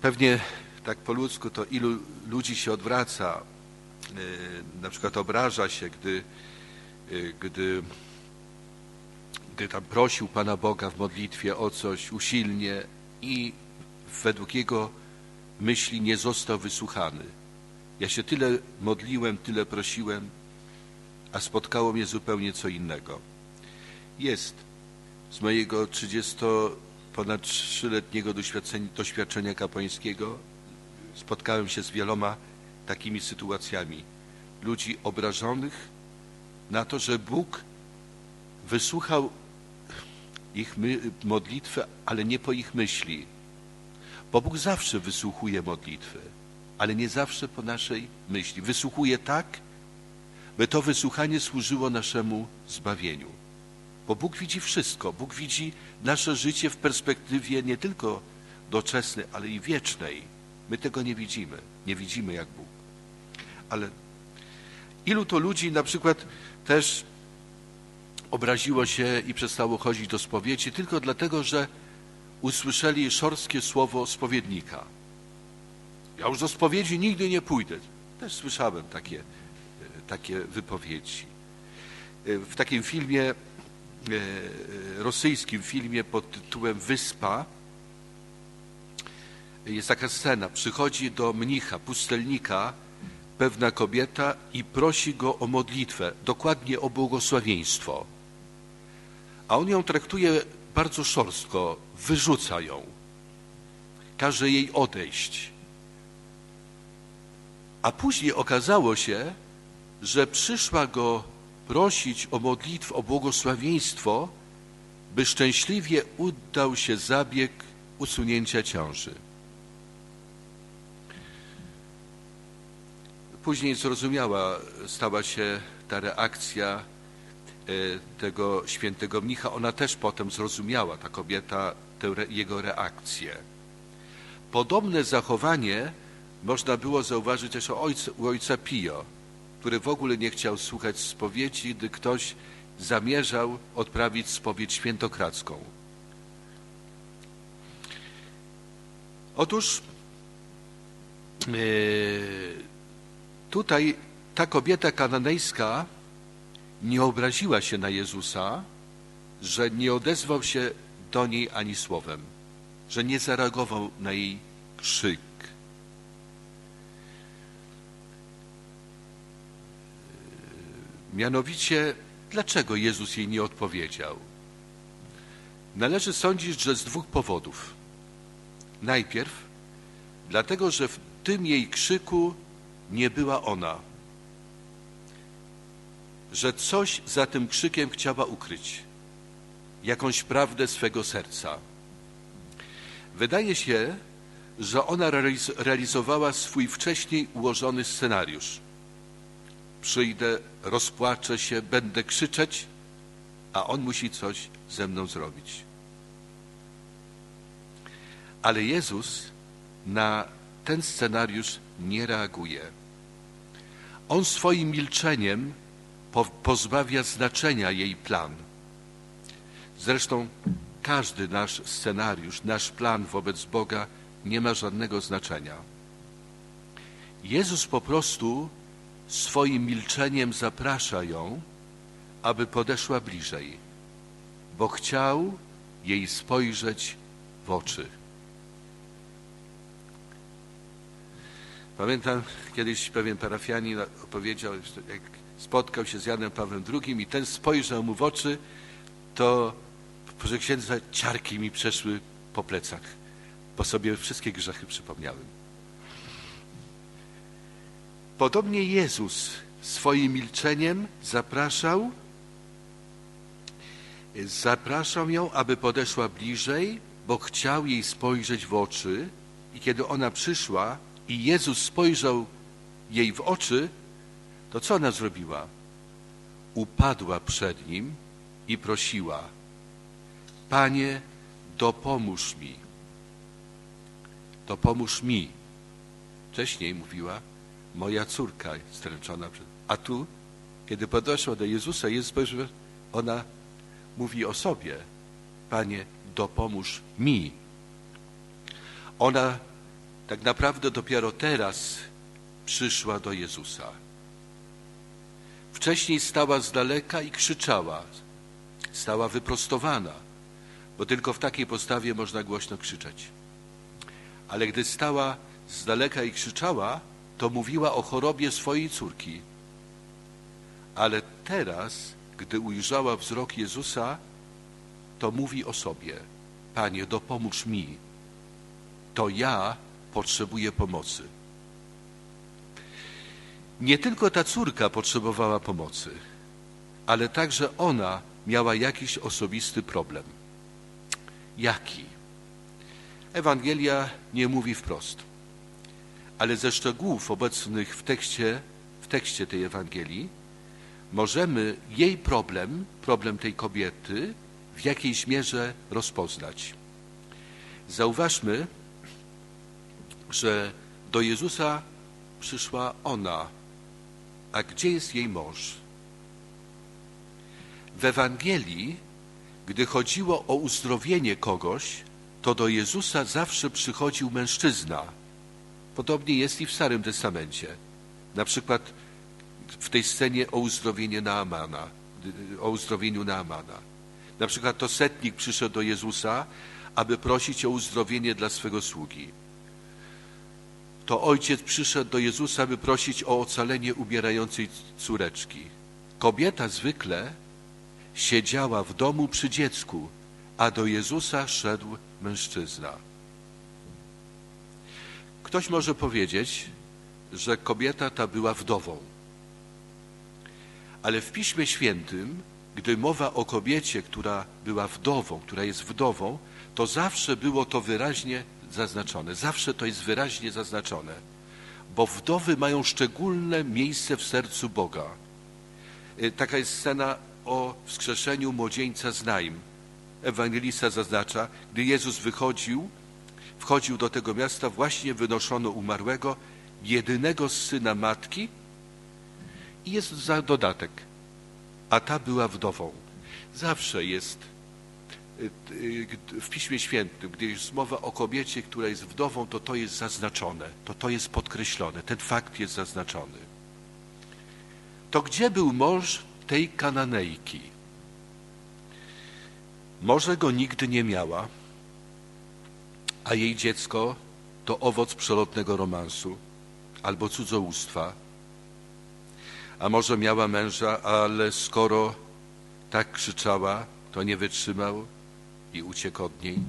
Pewnie tak po ludzku to ilu ludzi się odwraca, na przykład obraża się, gdy, gdy, gdy tam prosił Pana Boga w modlitwie o coś usilnie i według jego myśli nie został wysłuchany. Ja się tyle modliłem, tyle prosiłem, a spotkało mnie zupełnie co innego. Jest z mojego trzydziesto ponad trzyletniego doświadczenia, doświadczenia kapłańskiego spotkałem się z wieloma takimi sytuacjami. Ludzi obrażonych na to, że Bóg wysłuchał ich modlitwę, ale nie po ich myśli. Bo Bóg zawsze wysłuchuje modlitwy, ale nie zawsze po naszej myśli. Wysłuchuje tak, by to wysłuchanie służyło naszemu zbawieniu. Bo Bóg widzi wszystko. Bóg widzi nasze życie w perspektywie nie tylko doczesnej, ale i wiecznej. My tego nie widzimy. Nie widzimy jak Bóg. Ale ilu to ludzi na przykład też obraziło się i przestało chodzić do spowiedzi tylko dlatego, że usłyszeli szorstkie słowo spowiednika. Ja już do spowiedzi nigdy nie pójdę. Też słyszałem takie, takie wypowiedzi. W takim filmie, rosyjskim filmie pod tytułem Wyspa jest taka scena. Przychodzi do mnicha, pustelnika pewna kobieta i prosi go o modlitwę, dokładnie o błogosławieństwo. A on ją traktuje bardzo szorstko, wyrzuca ją, każe jej odejść. A później okazało się, że przyszła go prosić o modlitwę, o błogosławieństwo, by szczęśliwie udał się zabieg usunięcia ciąży. Później zrozumiała stała się ta reakcja tego świętego mnicha. Ona też potem zrozumiała, ta kobieta, tę jego reakcję. Podobne zachowanie można było zauważyć też u ojca, u ojca Pio, który w ogóle nie chciał słuchać spowiedzi, gdy ktoś zamierzał odprawić spowiedź świętokradzką. Otóż yy, tutaj ta kobieta kananejska nie obraziła się na Jezusa, że nie odezwał się do niej ani słowem, że nie zareagował na jej krzyk. Mianowicie, dlaczego Jezus jej nie odpowiedział? Należy sądzić, że z dwóch powodów. Najpierw, dlatego, że w tym jej krzyku nie była ona, że coś za tym krzykiem chciała ukryć, jakąś prawdę swego serca. Wydaje się, że ona realizowała swój wcześniej ułożony scenariusz. Przyjdę, rozpłaczę się, będę krzyczeć, a on musi coś ze mną zrobić. Ale Jezus na ten scenariusz nie reaguje. On swoim milczeniem pozbawia znaczenia jej plan. Zresztą każdy nasz scenariusz, nasz plan wobec Boga nie ma żadnego znaczenia. Jezus po prostu swoim milczeniem zaprasza ją, aby podeszła bliżej, bo chciał jej spojrzeć w oczy. Pamiętam, kiedyś pewien parafianin opowiedział, jak spotkał się z Janem Pawłem drugim i ten spojrzał mu w oczy, to proszę księdza, ciarki mi przeszły po plecach, bo sobie wszystkie grzechy przypomniałem. Podobnie Jezus swoim milczeniem zapraszał, zapraszał ją, aby podeszła bliżej, bo chciał jej spojrzeć w oczy i kiedy ona przyszła i Jezus spojrzał jej w oczy, to co ona zrobiła? Upadła przed Nim i prosiła: Panie, dopomóż mi. Dopomóż mi. Wcześniej mówiła: moja córka jest stręczona. A tu, kiedy podeszła do Jezusa, Jezus spojrzał, ona mówi o sobie: Panie, dopomóż mi. Ona tak naprawdę dopiero teraz przyszła do Jezusa. Wcześniej stała z daleka i krzyczała. Stała wyprostowana, bo tylko w takiej postawie można głośno krzyczeć. Ale gdy stała z daleka i krzyczała, to mówiła o chorobie swojej córki. Ale teraz, gdy ujrzała wzrok Jezusa, to mówi o sobie: Panie, dopomóż mi, to ja potrzebuję pomocy. Nie tylko ta córka potrzebowała pomocy, ale także ona miała jakiś osobisty problem. Jaki? Ewangelia nie mówi wprost, ale ze szczegółów obecnych w tekście, w tekście tej Ewangelii możemy jej problem, problem tej kobiety, w jakiejś mierze rozpoznać. Zauważmy, że do Jezusa przyszła ona, a gdzie jest jej mąż? W Ewangelii, gdy chodziło o uzdrowienie kogoś, to do Jezusa zawsze przychodził mężczyzna. Podobnie jest i w Starym Testamencie. Na przykład w tej scenie o uzdrowieniu Naamana, o uzdrowieniu Naamana. Na przykład to setnik przyszedł do Jezusa, aby prosić o uzdrowienie dla swego sługi. To ojciec przyszedł do Jezusa, by prosić o ocalenie umierającej córeczki. Kobieta zwykle siedziała w domu przy dziecku, a do Jezusa szedł mężczyzna. Ktoś może powiedzieć, że kobieta ta była wdową. Ale w Piśmie Świętym, gdy mowa o kobiecie, która była wdową, która jest wdową, to zawsze było to wyraźnie zaznaczone. Zawsze to jest wyraźnie zaznaczone, bo wdowy mają szczególne miejsce w sercu Boga. Taka jest scena o wskrzeszeniu młodzieńca z Naim. Ewangelista zaznacza, gdy Jezus wychodził, wchodził do tego miasta, właśnie wynoszono umarłego, jedynego syna matki, i jest za dodatek, a ta była wdową. Zawsze jest w Piśmie Świętym, gdy jest mowa o kobiecie, która jest wdową, to to jest zaznaczone, to to jest podkreślone, ten fakt jest zaznaczony. To gdzie był mąż tej Kananejki? Może go nigdy nie miała, a jej dziecko to owoc przelotnego romansu albo cudzołóstwa. A może miała męża, ale skoro tak krzyczała, to nie wytrzymał i uciekł od niej.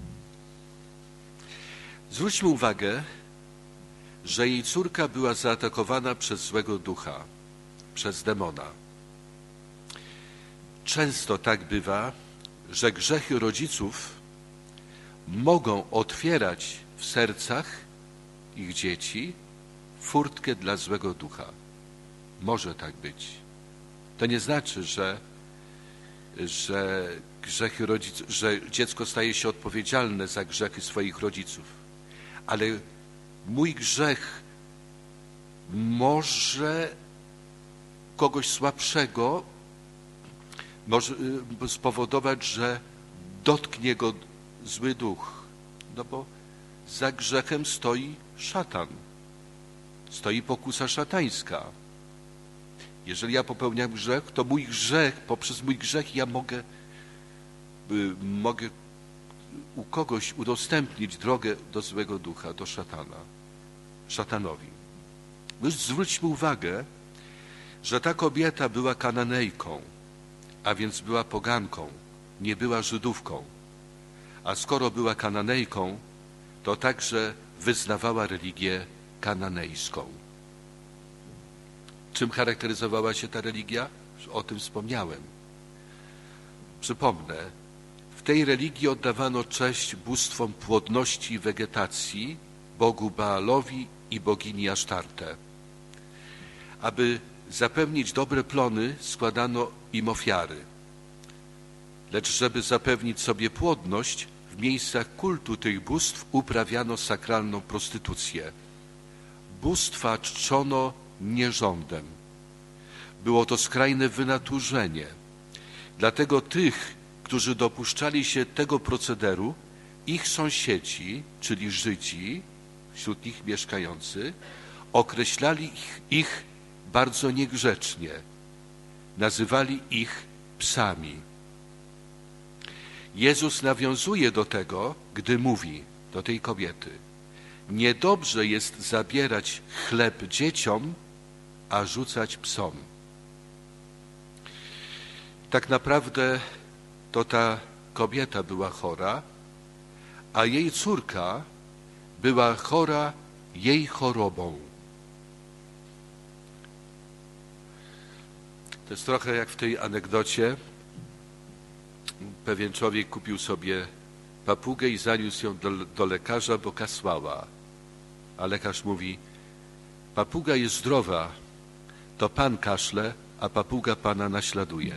Zwróćmy uwagę, że jej córka była zaatakowana przez złego ducha, przez demona. Często tak bywa, że grzechy rodziców mogą otwierać w sercach ich dzieci furtkę dla złego ducha. Może tak być. To nie znaczy, że, że grzechy rodziców, że dziecko staje się odpowiedzialne za grzechy swoich rodziców. Ale mój grzech może kogoś słabszego może spowodować, że dotknie go zły duch. No bo za grzechem stoi szatan. Stoi pokusa szatańska. Jeżeli ja popełniam grzech, to mój grzech, poprzez mój grzech ja mogę, y, mogę u kogoś udostępnić drogę do złego ducha, do szatana, szatanowi. Już zwróćmy uwagę, że ta kobieta była Kananejką, a więc była poganką, nie była Żydówką. A skoro była Kananejką, to także wyznawała religię kananejską. Czym charakteryzowała się ta religia? O tym wspomniałem. Przypomnę, w tej religii oddawano cześć bóstwom płodności i wegetacji, Bogu Baalowi i bogini Asztartę. Aby zapewnić dobre plony, składano im ofiary. Lecz żeby zapewnić sobie płodność, w miejscach kultu tych bóstw uprawiano sakralną prostytucję. Bóstwa czczono nierządem. Było to skrajne wynaturzenie. Dlatego tych, którzy dopuszczali się tego procederu, ich sąsiedzi, czyli Żydzi, wśród nich mieszkający, określali ich, ich bardzo niegrzecznie. Nazywali ich psami. Jezus nawiązuje do tego, gdy mówi do tej kobiety: niedobrze jest zabierać chleb dzieciom, a rzucać psom. Tak naprawdę to ta kobieta była chora, a jej córka była chora jej chorobą. To jest trochę jak w tej anegdocie. Pewien człowiek kupił sobie papugę i zaniósł ją do, do lekarza, bo kasłała. A lekarz mówi: papuga jest zdrowa, to pan kaszle, a papuga pana naśladuje.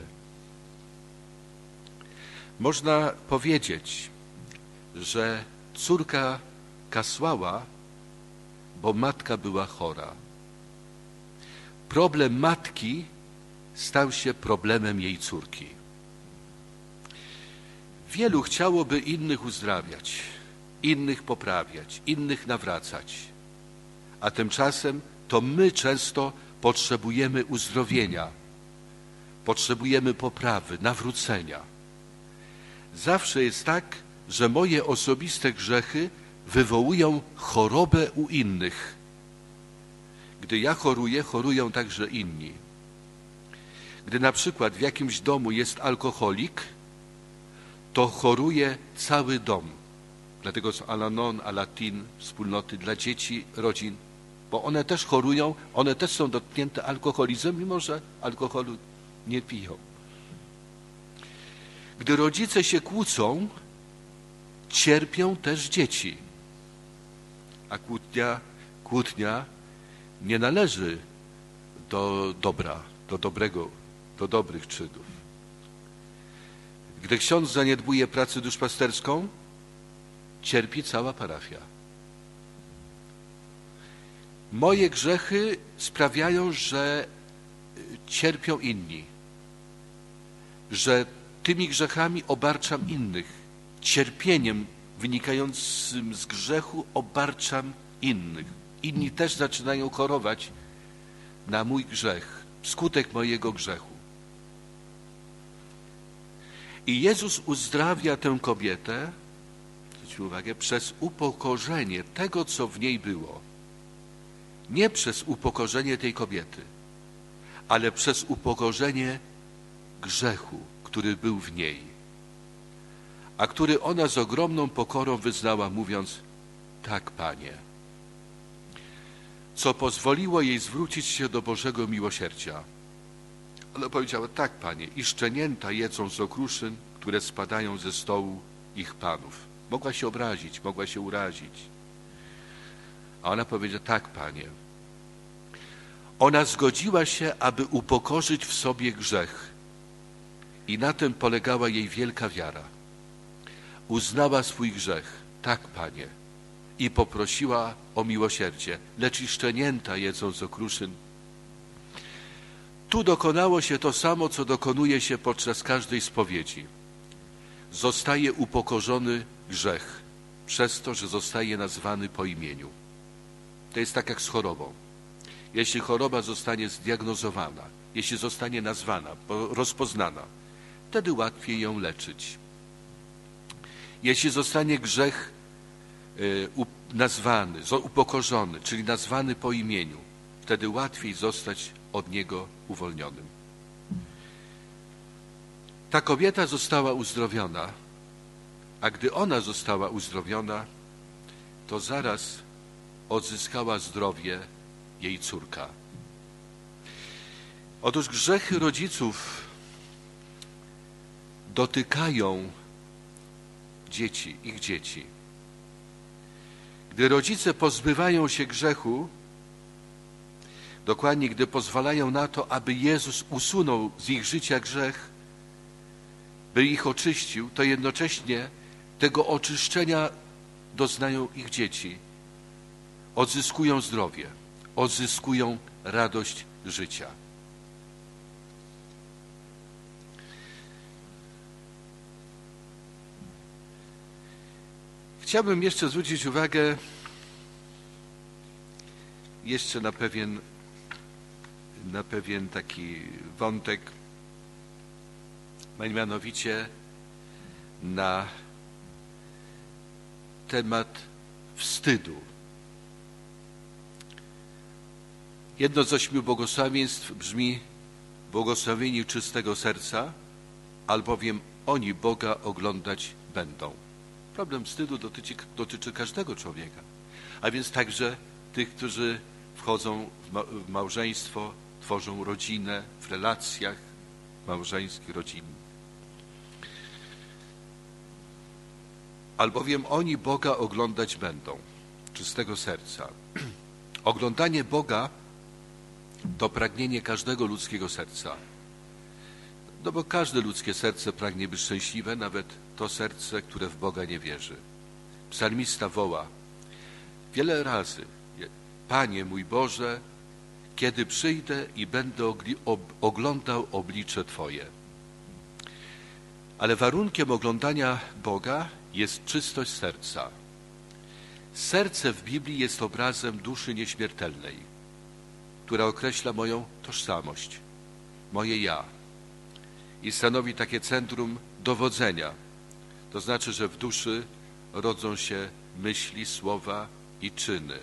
Można powiedzieć, że córka kasłała, bo matka była chora. Problem matki stał się problemem jej córki. Wielu chciałoby innych uzdrawiać, innych poprawiać, innych nawracać, a tymczasem to my często potrzebujemy uzdrowienia, potrzebujemy poprawy, nawrócenia. Zawsze jest tak, że moje osobiste grzechy wywołują chorobę u innych. Gdy ja choruję, chorują także inni. Gdy na przykład w jakimś domu jest alkoholik, to choruje cały dom. Dlatego są Al-Anon, Al-Atin, wspólnoty dla dzieci, rodzin, bo one też chorują, one też są dotknięte alkoholizmem, mimo że alkoholu nie piją. Gdy rodzice się kłócą, cierpią też dzieci. A kłótnia, kłótnia nie należy do dobra, do dobrego, do dobrych czynów. Gdy ksiądz zaniedbuje pracę duszpasterską, cierpi cała parafia. Moje grzechy sprawiają, że cierpią inni, że tymi grzechami obarczam innych. Cierpieniem wynikającym z grzechu obarczam innych. Inni też zaczynają chorować na mój grzech, wskutek mojego grzechu. I Jezus uzdrawia tę kobietę, zwróćcie uwagę, przez upokorzenie tego, co w niej było. Nie przez upokorzenie tej kobiety, ale przez upokorzenie grzechu, który był w niej, a który ona z ogromną pokorą wyznała, mówiąc: tak, Panie. Co pozwoliło jej zwrócić się do Bożego miłosierdzia. Ona powiedziała: tak, Panie, i szczenięta jedzą z okruszyn, które spadają ze stołu ich panów. Mogła się obrazić, mogła się urazić. A ona powiedziała: tak, Panie. Ona zgodziła się, aby upokorzyć w sobie grzech. I na tym polegała jej wielka wiara. Uznała swój grzech. Tak, Panie. I poprosiła o miłosierdzie. Lecz i szczenięta jedzą z okruszyn. Tu dokonało się to samo, co dokonuje się podczas każdej spowiedzi. Zostaje upokorzony grzech przez to, że zostaje nazwany po imieniu. To jest tak jak z chorobą. Jeśli choroba zostanie zdiagnozowana, jeśli zostanie nazwana, rozpoznana, wtedy łatwiej ją leczyć. Jeśli zostanie grzech y, nazwany, upokorzony, czyli nazwany po imieniu, wtedy łatwiej zostać od niego uwolnionym. Ta kobieta została uzdrowiona, a gdy ona została uzdrowiona, to zaraz odzyskała zdrowie jej córka. Otóż grzechy rodziców dotykają dzieci, ich dzieci. Gdy rodzice pozbywają się grzechu, dokładnie gdy pozwalają na to, aby Jezus usunął z ich życia grzech, by ich oczyścił, to jednocześnie tego oczyszczenia doznają ich dzieci. Odzyskują zdrowie, odzyskują radość życia. Chciałbym jeszcze zwrócić uwagę jeszcze na pewien, na pewien taki wątek, mianowicie na temat wstydu. Jedno z ośmiu błogosławieństw brzmi: błogosławieni czystego serca, albowiem oni Boga oglądać będą. Problem wstydu dotyczy, dotyczy każdego człowieka, a więc także tych, którzy wchodzą w małżeństwo, tworzą rodzinę, w relacjach małżeńskich, rodzinnych. Albowiem oni Boga oglądać będą, czystego serca. Oglądanie Boga to pragnienie każdego ludzkiego serca. No bo każde ludzkie serce pragnie być szczęśliwe, nawet to serce, które w Boga nie wierzy. Psalmista woła wiele razy: Panie mój Boże, kiedy przyjdę i będę oglądał oblicze Twoje. Ale warunkiem oglądania Boga jest czystość serca. Serce w Biblii jest obrazem duszy nieśmiertelnej, która określa moją tożsamość, moje ja i stanowi takie centrum dowodzenia. To znaczy, że w duszy rodzą się myśli, słowa i czyny.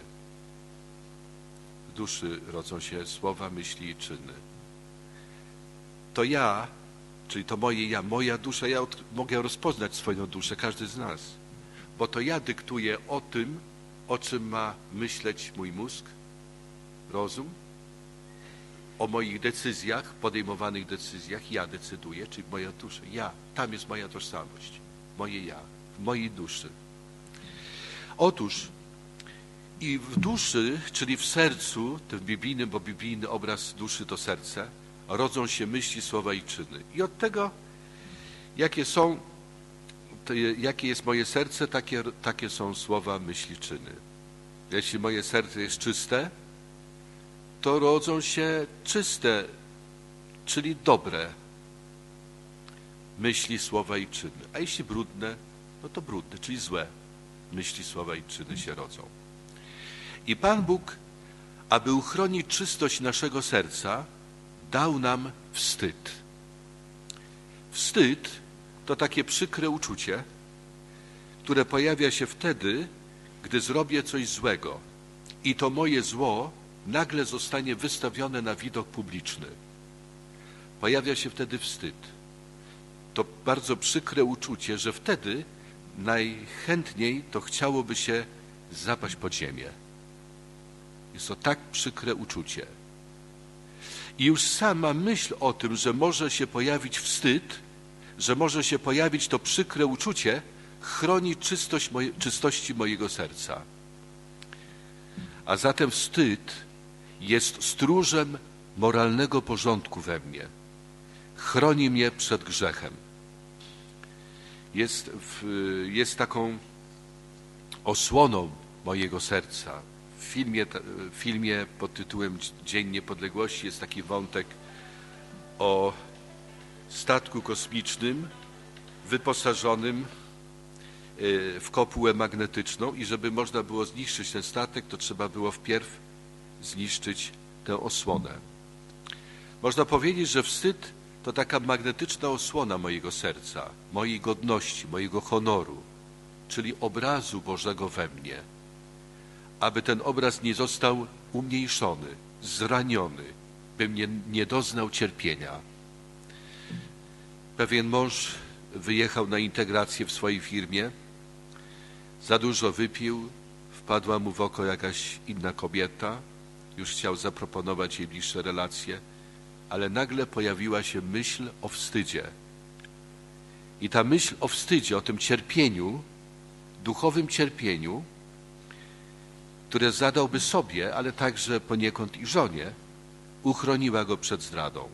W duszy rodzą się słowa, myśli i czyny. To ja, czyli to moje ja, moja dusza, ja od, mogę rozpoznać swoją duszę, każdy z nas, bo to ja dyktuję o tym, o czym ma myśleć mój mózg, rozum, o moich decyzjach, podejmowanych decyzjach. Ja decyduję, czyli moja dusza. Ja, tam jest moja tożsamość, moje ja, w mojej duszy. Otóż i w duszy, czyli w sercu, tym biblijnym, bo biblijny obraz duszy to serce, rodzą się myśli, słowa i czyny. I od tego, jakie są, jakie jest moje serce, takie, takie są słowa, myśli, czyny. Jeśli moje serce jest czyste, to rodzą się czyste, czyli dobre myśli, słowa i czyny. A jeśli brudne, no to brudne, czyli złe myśli, słowa i czyny się rodzą. I Pan Bóg, aby uchronić czystość naszego serca, dał nam wstyd. Wstyd to takie przykre uczucie, które pojawia się wtedy, gdy zrobię coś złego i to moje zło nagle zostanie wystawione na widok publiczny. Pojawia się wtedy wstyd. To bardzo przykre uczucie, że wtedy najchętniej to chciałoby się zapaść pod ziemię. Jest to tak przykre uczucie. I już sama myśl o tym, że może się pojawić wstyd, że może się pojawić to przykre uczucie, chroni czystość moje, czystości mojego serca. A zatem wstyd jest stróżem moralnego porządku we mnie. Chroni mnie przed grzechem. Jest, w, jest taką osłoną mojego serca. W filmie, w filmie pod tytułem Dzień Niepodległości jest taki wątek o statku kosmicznym wyposażonym w kopułę magnetyczną i żeby można było zniszczyć ten statek, to trzeba było wpierw zniszczyć tę osłonę. Można powiedzieć, że wstyd to taka magnetyczna osłona mojego serca, mojej godności, mojego honoru, czyli obrazu Bożego we mnie. Aby ten obraz nie został umniejszony, zraniony, bym nie, nie doznał cierpienia. Pewien mąż wyjechał na integrację w swojej firmie, za dużo wypił, wpadła mu w oko jakaś inna kobieta, już chciał zaproponować jej bliższe relacje, ale nagle pojawiła się myśl o wstydzie. I ta myśl o wstydzie, o tym cierpieniu, duchowym cierpieniu, które zadałby sobie, ale także poniekąd i żonie, uchroniła go przed zdradą.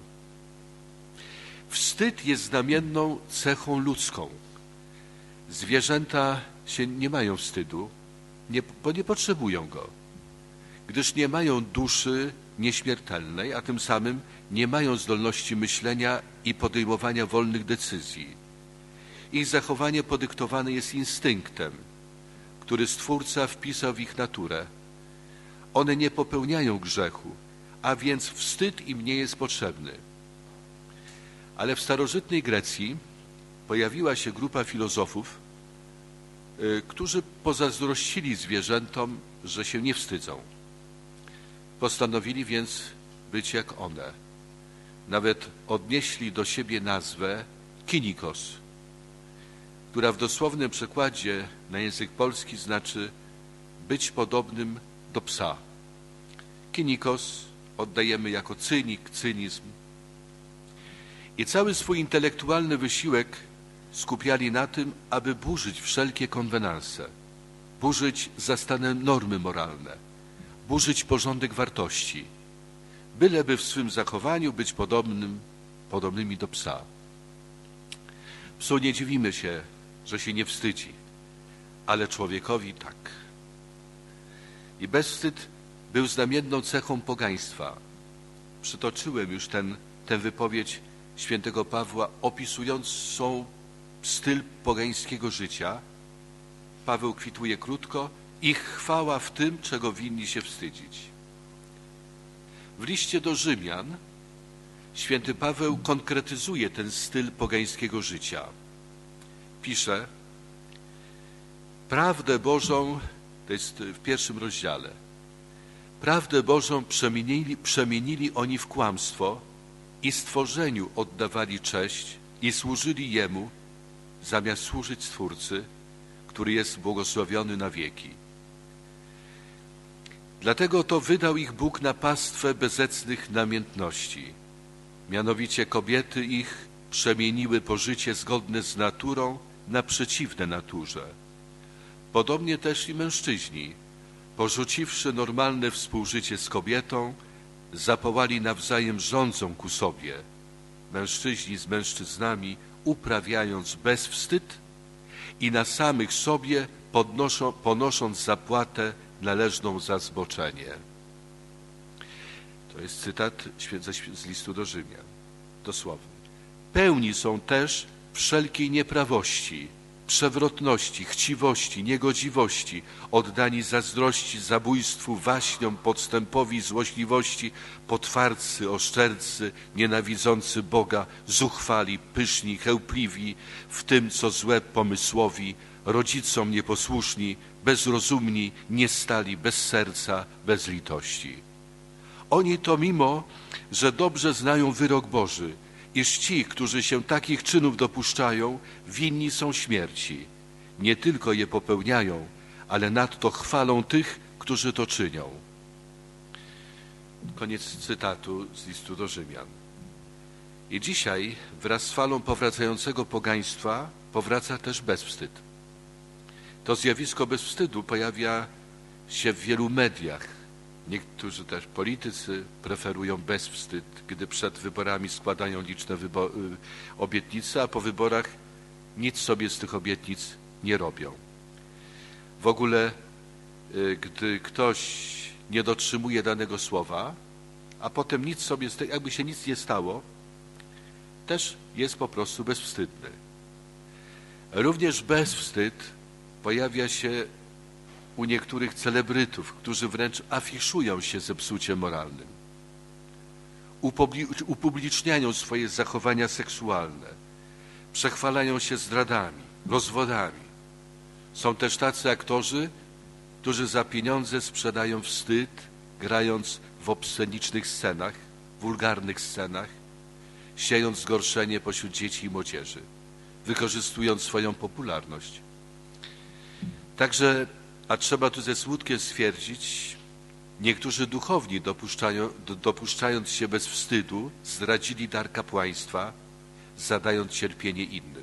Wstyd jest znamienną cechą ludzką. Zwierzęta się nie mają wstydu, nie, bo nie potrzebują go, gdyż nie mają duszy nieśmiertelnej, a tym samym nie mają zdolności myślenia i podejmowania wolnych decyzji. Ich zachowanie podyktowane jest instynktem, który Stwórca wpisał w ich naturę, One nie popełniają grzechu, a więc wstyd im nie jest potrzebny. Ale w starożytnej Grecji pojawiła się grupa filozofów, którzy pozazdrościli zwierzętom, że się nie wstydzą. Postanowili więc być jak one. Nawet odnieśli do siebie nazwę kinikos, która w dosłownym przekładzie na język polski znaczy być podobnym do psa. Kinikos oddajemy jako cynik, cynizm. I cały swój intelektualny wysiłek skupiali na tym, aby burzyć wszelkie konwenanse, burzyć zastane normy moralne, burzyć porządek wartości, byleby w swym zachowaniu być podobnym, podobnymi do psa. Psu nie dziwimy się, że się nie wstydzi, ale człowiekowi tak. I bezwstyd był znamienną cechą pogaństwa. Przytoczyłem już ten, tę wypowiedź świętego Pawła opisującą styl pogańskiego życia. Paweł kwituje krótko: ich chwała w tym, czego winni się wstydzić. W liście do Rzymian święty Paweł konkretyzuje ten styl pogańskiego życia. Pisze: prawdę Bożą, to jest w pierwszym rozdziale, prawdę Bożą przemienili, przemienili oni w kłamstwo i stworzeniu oddawali cześć i służyli Jemu, zamiast służyć Stwórcy, który jest błogosławiony na wieki. Dlatego to wydał ich Bóg na pastwę bezecnych namiętności. Mianowicie kobiety ich przemieniły pożycie zgodne z naturą na przeciwne naturze. Podobnie też i mężczyźni, porzuciwszy normalne współżycie z kobietą, zapołali nawzajem żądzą ku sobie. Mężczyźni z mężczyznami, uprawiając bezwstyd i na samych sobie podnoszą, ponosząc zapłatę należną za zboczenie. To jest cytat z listu do Rzymian, dosłowny. Pełni są też wszelkiej nieprawości, przewrotności, chciwości, niegodziwości, oddani zazdrości, zabójstwu, waśniom, podstępowi, złośliwości, potwarcy, oszczercy, nienawidzący Boga, zuchwali, pyszni, chełpliwi, w tym co złe pomysłowi, rodzicom nieposłuszni, bezrozumni, niestali, bez serca, bez litości. Oni to mimo, że dobrze znają wyrok Boży, iż ci, którzy się takich czynów dopuszczają, winni są śmierci. Nie tylko je popełniają, ale nadto chwalą tych, którzy to czynią. Koniec cytatu z listu do Rzymian. I dzisiaj wraz z falą powracającego pogaństwa powraca też bezwstyd. To zjawisko bezwstydu pojawia się w wielu mediach. Niektórzy też politycy preferują bezwstyd, gdy przed wyborami składają liczne wybo- obietnice, a po wyborach nic sobie z tych obietnic nie robią. W ogóle, gdy ktoś nie dotrzymuje danego słowa, a potem nic sobie, jakby się nic nie stało, też jest po prostu bezwstydny. Również bezwstyd pojawia się u niektórych celebrytów, którzy wręcz afiszują się zepsuciem moralnym. Upubliczniają swoje zachowania seksualne, przechwalają się zdradami, rozwodami. Są też tacy aktorzy, którzy za pieniądze sprzedają wstyd, grając w obscenicznych scenach, wulgarnych scenach, siejąc zgorszenie pośród dzieci i młodzieży, wykorzystując swoją popularność. Także, a trzeba tu ze smutkiem stwierdzić, niektórzy duchowni dopuszczają, dopuszczając się bez wstydu, zdradzili dar kapłaństwa, zadając cierpienie innym.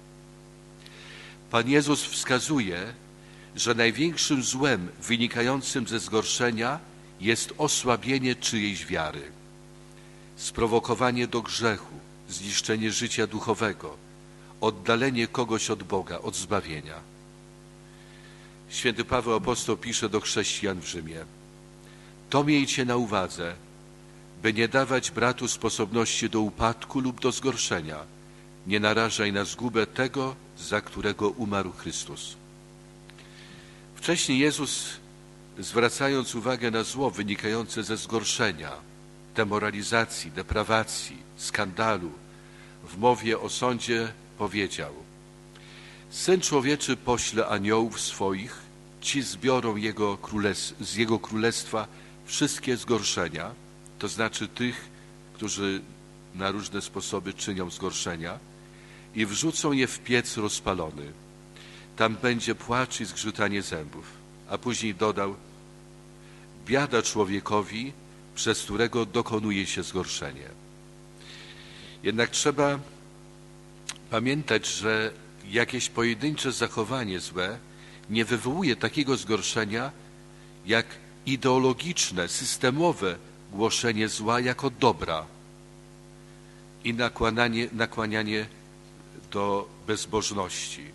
Pan Jezus wskazuje, że największym złem wynikającym ze zgorszenia jest osłabienie czyjejś wiary, sprowokowanie do grzechu, zniszczenie życia duchowego, oddalenie kogoś od Boga, od zbawienia. Święty Paweł Apostoł pisze do chrześcijan w Rzymie: to miejcie na uwadze, by nie dawać bratu sposobności do upadku lub do zgorszenia. Nie narażaj na zgubę tego, za którego umarł Chrystus. Wcześniej Jezus zwracając uwagę na zło wynikające ze zgorszenia, demoralizacji, deprawacji, skandalu, w mowie o sądzie powiedział: Syn Człowieczy pośle aniołów swoich, ci zbiorą jego króles- z Jego Królestwa wszystkie zgorszenia, to znaczy tych, którzy na różne sposoby czynią zgorszenia, i wrzucą je w piec rozpalony. Tam będzie płacz i zgrzytanie zębów. A później dodał: biada człowiekowi, przez którego dokonuje się zgorszenie. Jednak trzeba pamiętać, że jakieś pojedyncze zachowanie złe nie wywołuje takiego zgorszenia, jak ideologiczne, systemowe głoszenie zła jako dobra i nakłanianie, nakłanianie do bezbożności.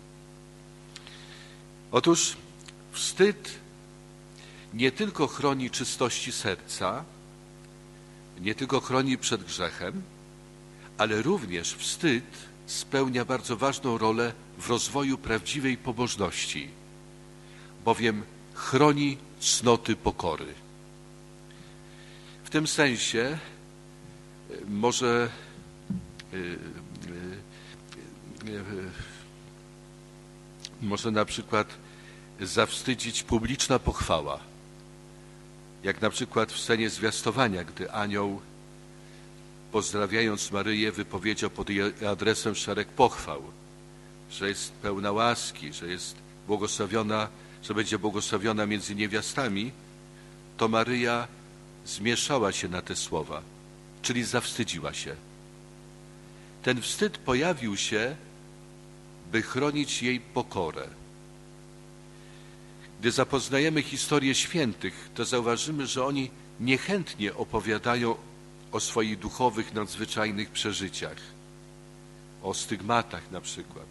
Otóż wstyd nie tylko chroni czystości serca, nie tylko chroni przed grzechem, ale również wstyd spełnia bardzo ważną rolę w rozwoju prawdziwej pobożności, bowiem chroni cnoty pokory. W tym sensie może może na przykład zawstydzić publiczna pochwała, jak na przykład w scenie zwiastowania, gdy anioł, pozdrawiając Maryję, wypowiedział pod jej adresem szereg pochwał, że jest pełna łaski, że jest błogosławiona, że będzie błogosławiona między niewiastami, to Maryja zmieszała się na te słowa, czyli zawstydziła się. Ten wstyd pojawił się, by chronić jej pokorę. Gdy zapoznajemy historię świętych, to zauważymy, że oni niechętnie opowiadają o swoich duchowych, nadzwyczajnych przeżyciach, o stygmatach na przykład.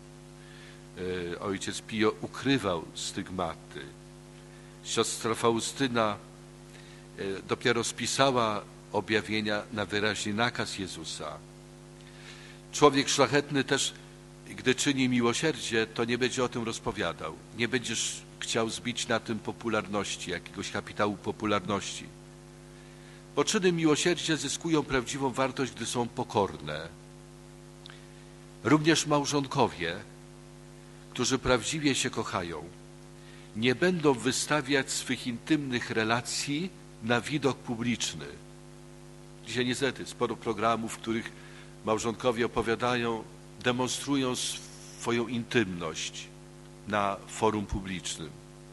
Ojciec Pio ukrywał stygmaty. Siostra Faustyna dopiero spisała objawienia na wyraźny nakaz Jezusa. Człowiek szlachetny też, gdy czyni miłosierdzie, to nie będzie o tym rozpowiadał. Nie będziesz chciał zbić na tym popularności, jakiegoś kapitału popularności. Bo czyny miłosierdzia zyskują prawdziwą wartość, gdy są pokorne. Również małżonkowie, którzy prawdziwie się kochają, nie będą wystawiać swych intymnych relacji na widok publiczny. Dzisiaj niestety sporo programów, w których małżonkowie opowiadają, demonstrują swoją intymność na forum publicznym.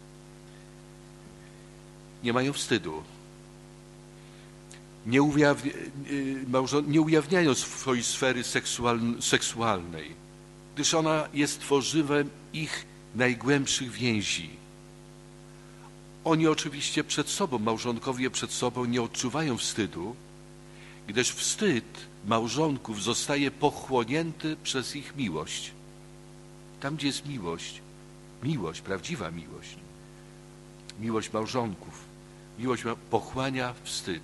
Nie mają wstydu. Nie, ujawni, nie ujawniają swojej sfery seksualnej, gdyż ona jest tworzywem ich najgłębszych więzi. Oni oczywiście przed sobą, małżonkowie przed sobą nie odczuwają wstydu, gdyż wstyd małżonków zostaje pochłonięty przez ich miłość. Tam, gdzie jest miłość, miłość, prawdziwa miłość, miłość małżonków, miłość pochłania wstyd.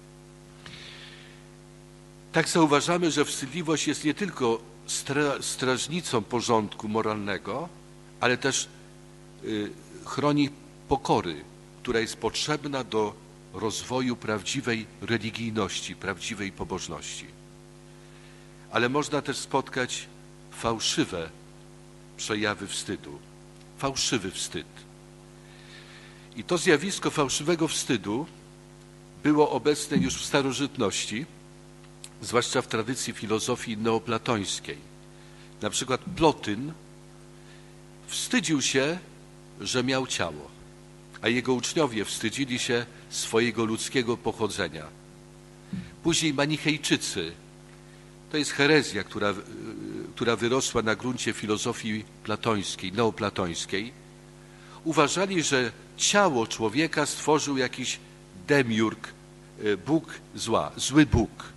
Tak zauważamy, że wstydliwość jest nie tylko stra- strażnicą porządku moralnego, ale też y, chroni pokory, która jest potrzebna do rozwoju prawdziwej religijności, prawdziwej pobożności. Ale można też spotkać fałszywe przejawy wstydu, fałszywy wstyd. I to zjawisko fałszywego wstydu było obecne już w starożytności, zwłaszcza w tradycji filozofii neoplatońskiej. Na przykład Plotyn wstydził się, że miał ciało, a jego uczniowie wstydzili się swojego ludzkiego pochodzenia. Później Manichejczycy, to jest herezja, która, która wyrosła na gruncie filozofii platońskiej, neoplatońskiej, uważali, że ciało człowieka stworzył jakiś demiurg, Bóg zła, zły Bóg.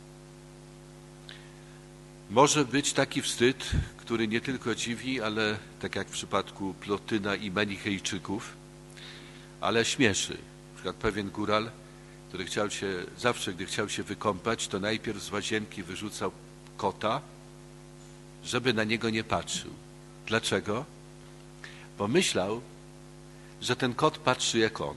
Może być taki wstyd, który nie tylko dziwi, ale tak jak w przypadku Plotyna i Manichejczyków, ale śmieszy. Na przykład pewien góral, który chciał się, zawsze gdy chciał się wykąpać, to najpierw z łazienki wyrzucał kota, żeby na niego nie patrzył. Dlaczego? Bo myślał, że ten kot patrzy jak on.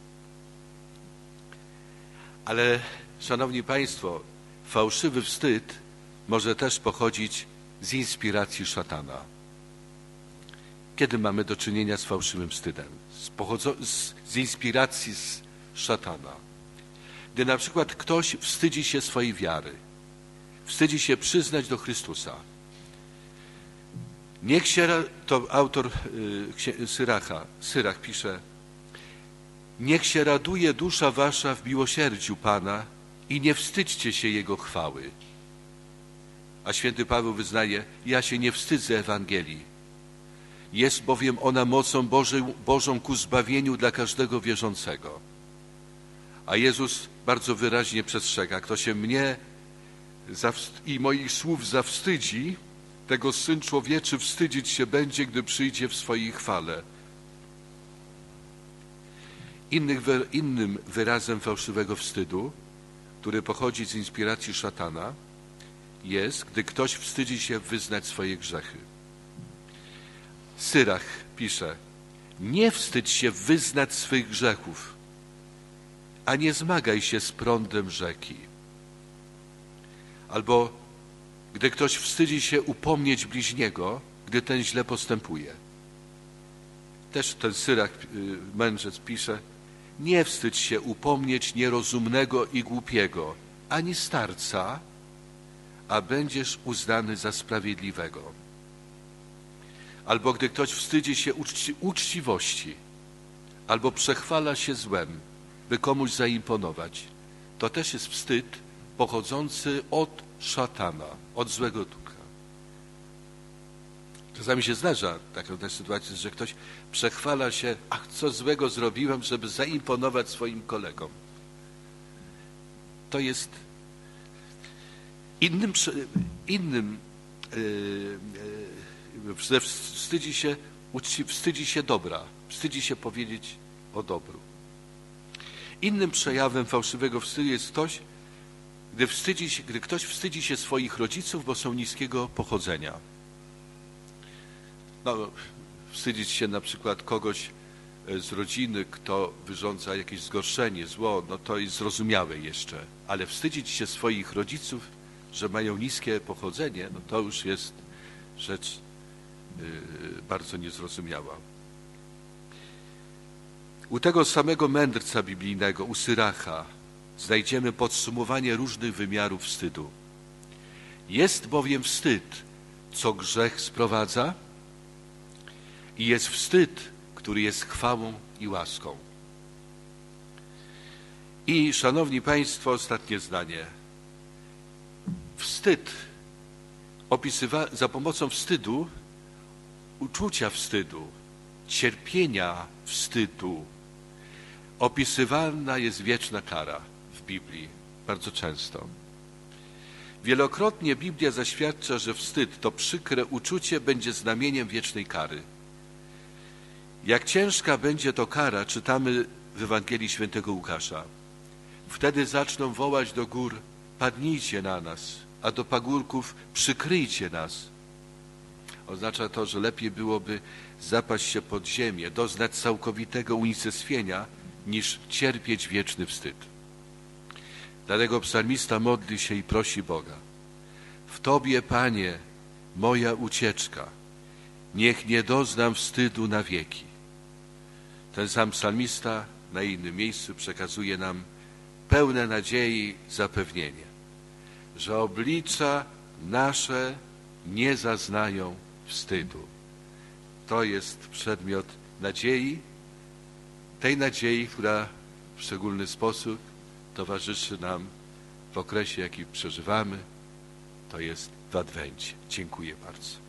Ale, szanowni państwo, fałszywy wstyd może też pochodzić z inspiracji szatana. Kiedy mamy do czynienia z fałszywym wstydem? Z, pochodzo- z, z inspiracji z szatana. Gdy na przykład ktoś wstydzi się swojej wiary, wstydzi się przyznać do Chrystusa. Niech się, to autor y, Syracha, Syrach pisze, niech się raduje dusza wasza w miłosierdziu Pana i nie wstydźcie się Jego chwały. A święty Paweł wyznaje, ja się nie wstydzę Ewangelii. Jest bowiem ona mocą Bożą, Bożą ku zbawieniu dla każdego wierzącego. A Jezus bardzo wyraźnie przestrzega, kto się mnie i moich słów zawstydzi, tego Syn Człowieczy wstydzić się będzie, gdy przyjdzie w swojej chwale. Innym wyrazem fałszywego wstydu, który pochodzi z inspiracji szatana, jest, gdy ktoś wstydzi się wyznać swoje grzechy. Syrach pisze, nie wstydź się wyznać swych grzechów, a nie zmagaj się z prądem rzeki. Albo gdy ktoś wstydzi się upomnieć bliźniego, gdy ten źle postępuje. Też ten Syrach, mędrzec, pisze, nie wstydź się upomnieć nierozumnego i głupiego, ani starca, a będziesz uznany za sprawiedliwego. Albo gdy ktoś wstydzi się uczci, uczciwości, albo przechwala się złem, by komuś zaimponować, to też jest wstyd pochodzący od szatana, od złego ducha. Czasami się zdarza taka sytuacja, że ktoś przechwala się, ach, co złego zrobiłem, żeby zaimponować swoim kolegom. To jest innym, innym yy, wstydzi się, wstydzi się dobra, wstydzi się powiedzieć o dobru. Innym przejawem fałszywego wstydu jest ktoś, gdy, wstydzi się, gdy ktoś wstydzi się swoich rodziców, bo są niskiego pochodzenia. No, wstydzić się na przykład kogoś z rodziny, kto wyrządza jakieś zgorszenie, zło, no to jest zrozumiałe jeszcze. Ale wstydzić się swoich rodziców, że mają niskie pochodzenie, no to już jest rzecz yy, bardzo niezrozumiała. U tego samego mędrca biblijnego, u Syracha, znajdziemy podsumowanie różnych wymiarów wstydu. Jest bowiem wstyd, co grzech sprowadza, i jest wstyd, który jest chwałą i łaską. I, szanowni państwo, ostatnie zdanie. Wstyd, opisywa- za pomocą wstydu, uczucia wstydu, cierpienia wstydu, opisywana jest wieczna kara w Biblii, bardzo często. Wielokrotnie Biblia zaświadcza, że wstyd, to przykre uczucie, będzie znamieniem wiecznej kary. Jak ciężka będzie to kara, czytamy w Ewangelii Świętego Łukasza. Wtedy zaczną wołać do gór, padnijcie na nas, a do pagórków przykryjcie nas. Oznacza to, że lepiej byłoby zapaść się pod ziemię, doznać całkowitego unicestwienia, niż cierpieć wieczny wstyd. Dlatego psalmista modli się i prosi Boga. W Tobie, Panie, moja ucieczka, niech nie doznam wstydu na wieki. Ten sam psalmista na innym miejscu przekazuje nam pełne nadziei zapewnienie, że oblicza nasze nie zaznają wstydu. To jest przedmiot nadziei, tej nadziei, która w szczególny sposób towarzyszy nam w okresie, jaki przeżywamy, to jest w Adwencie. Dziękuję bardzo.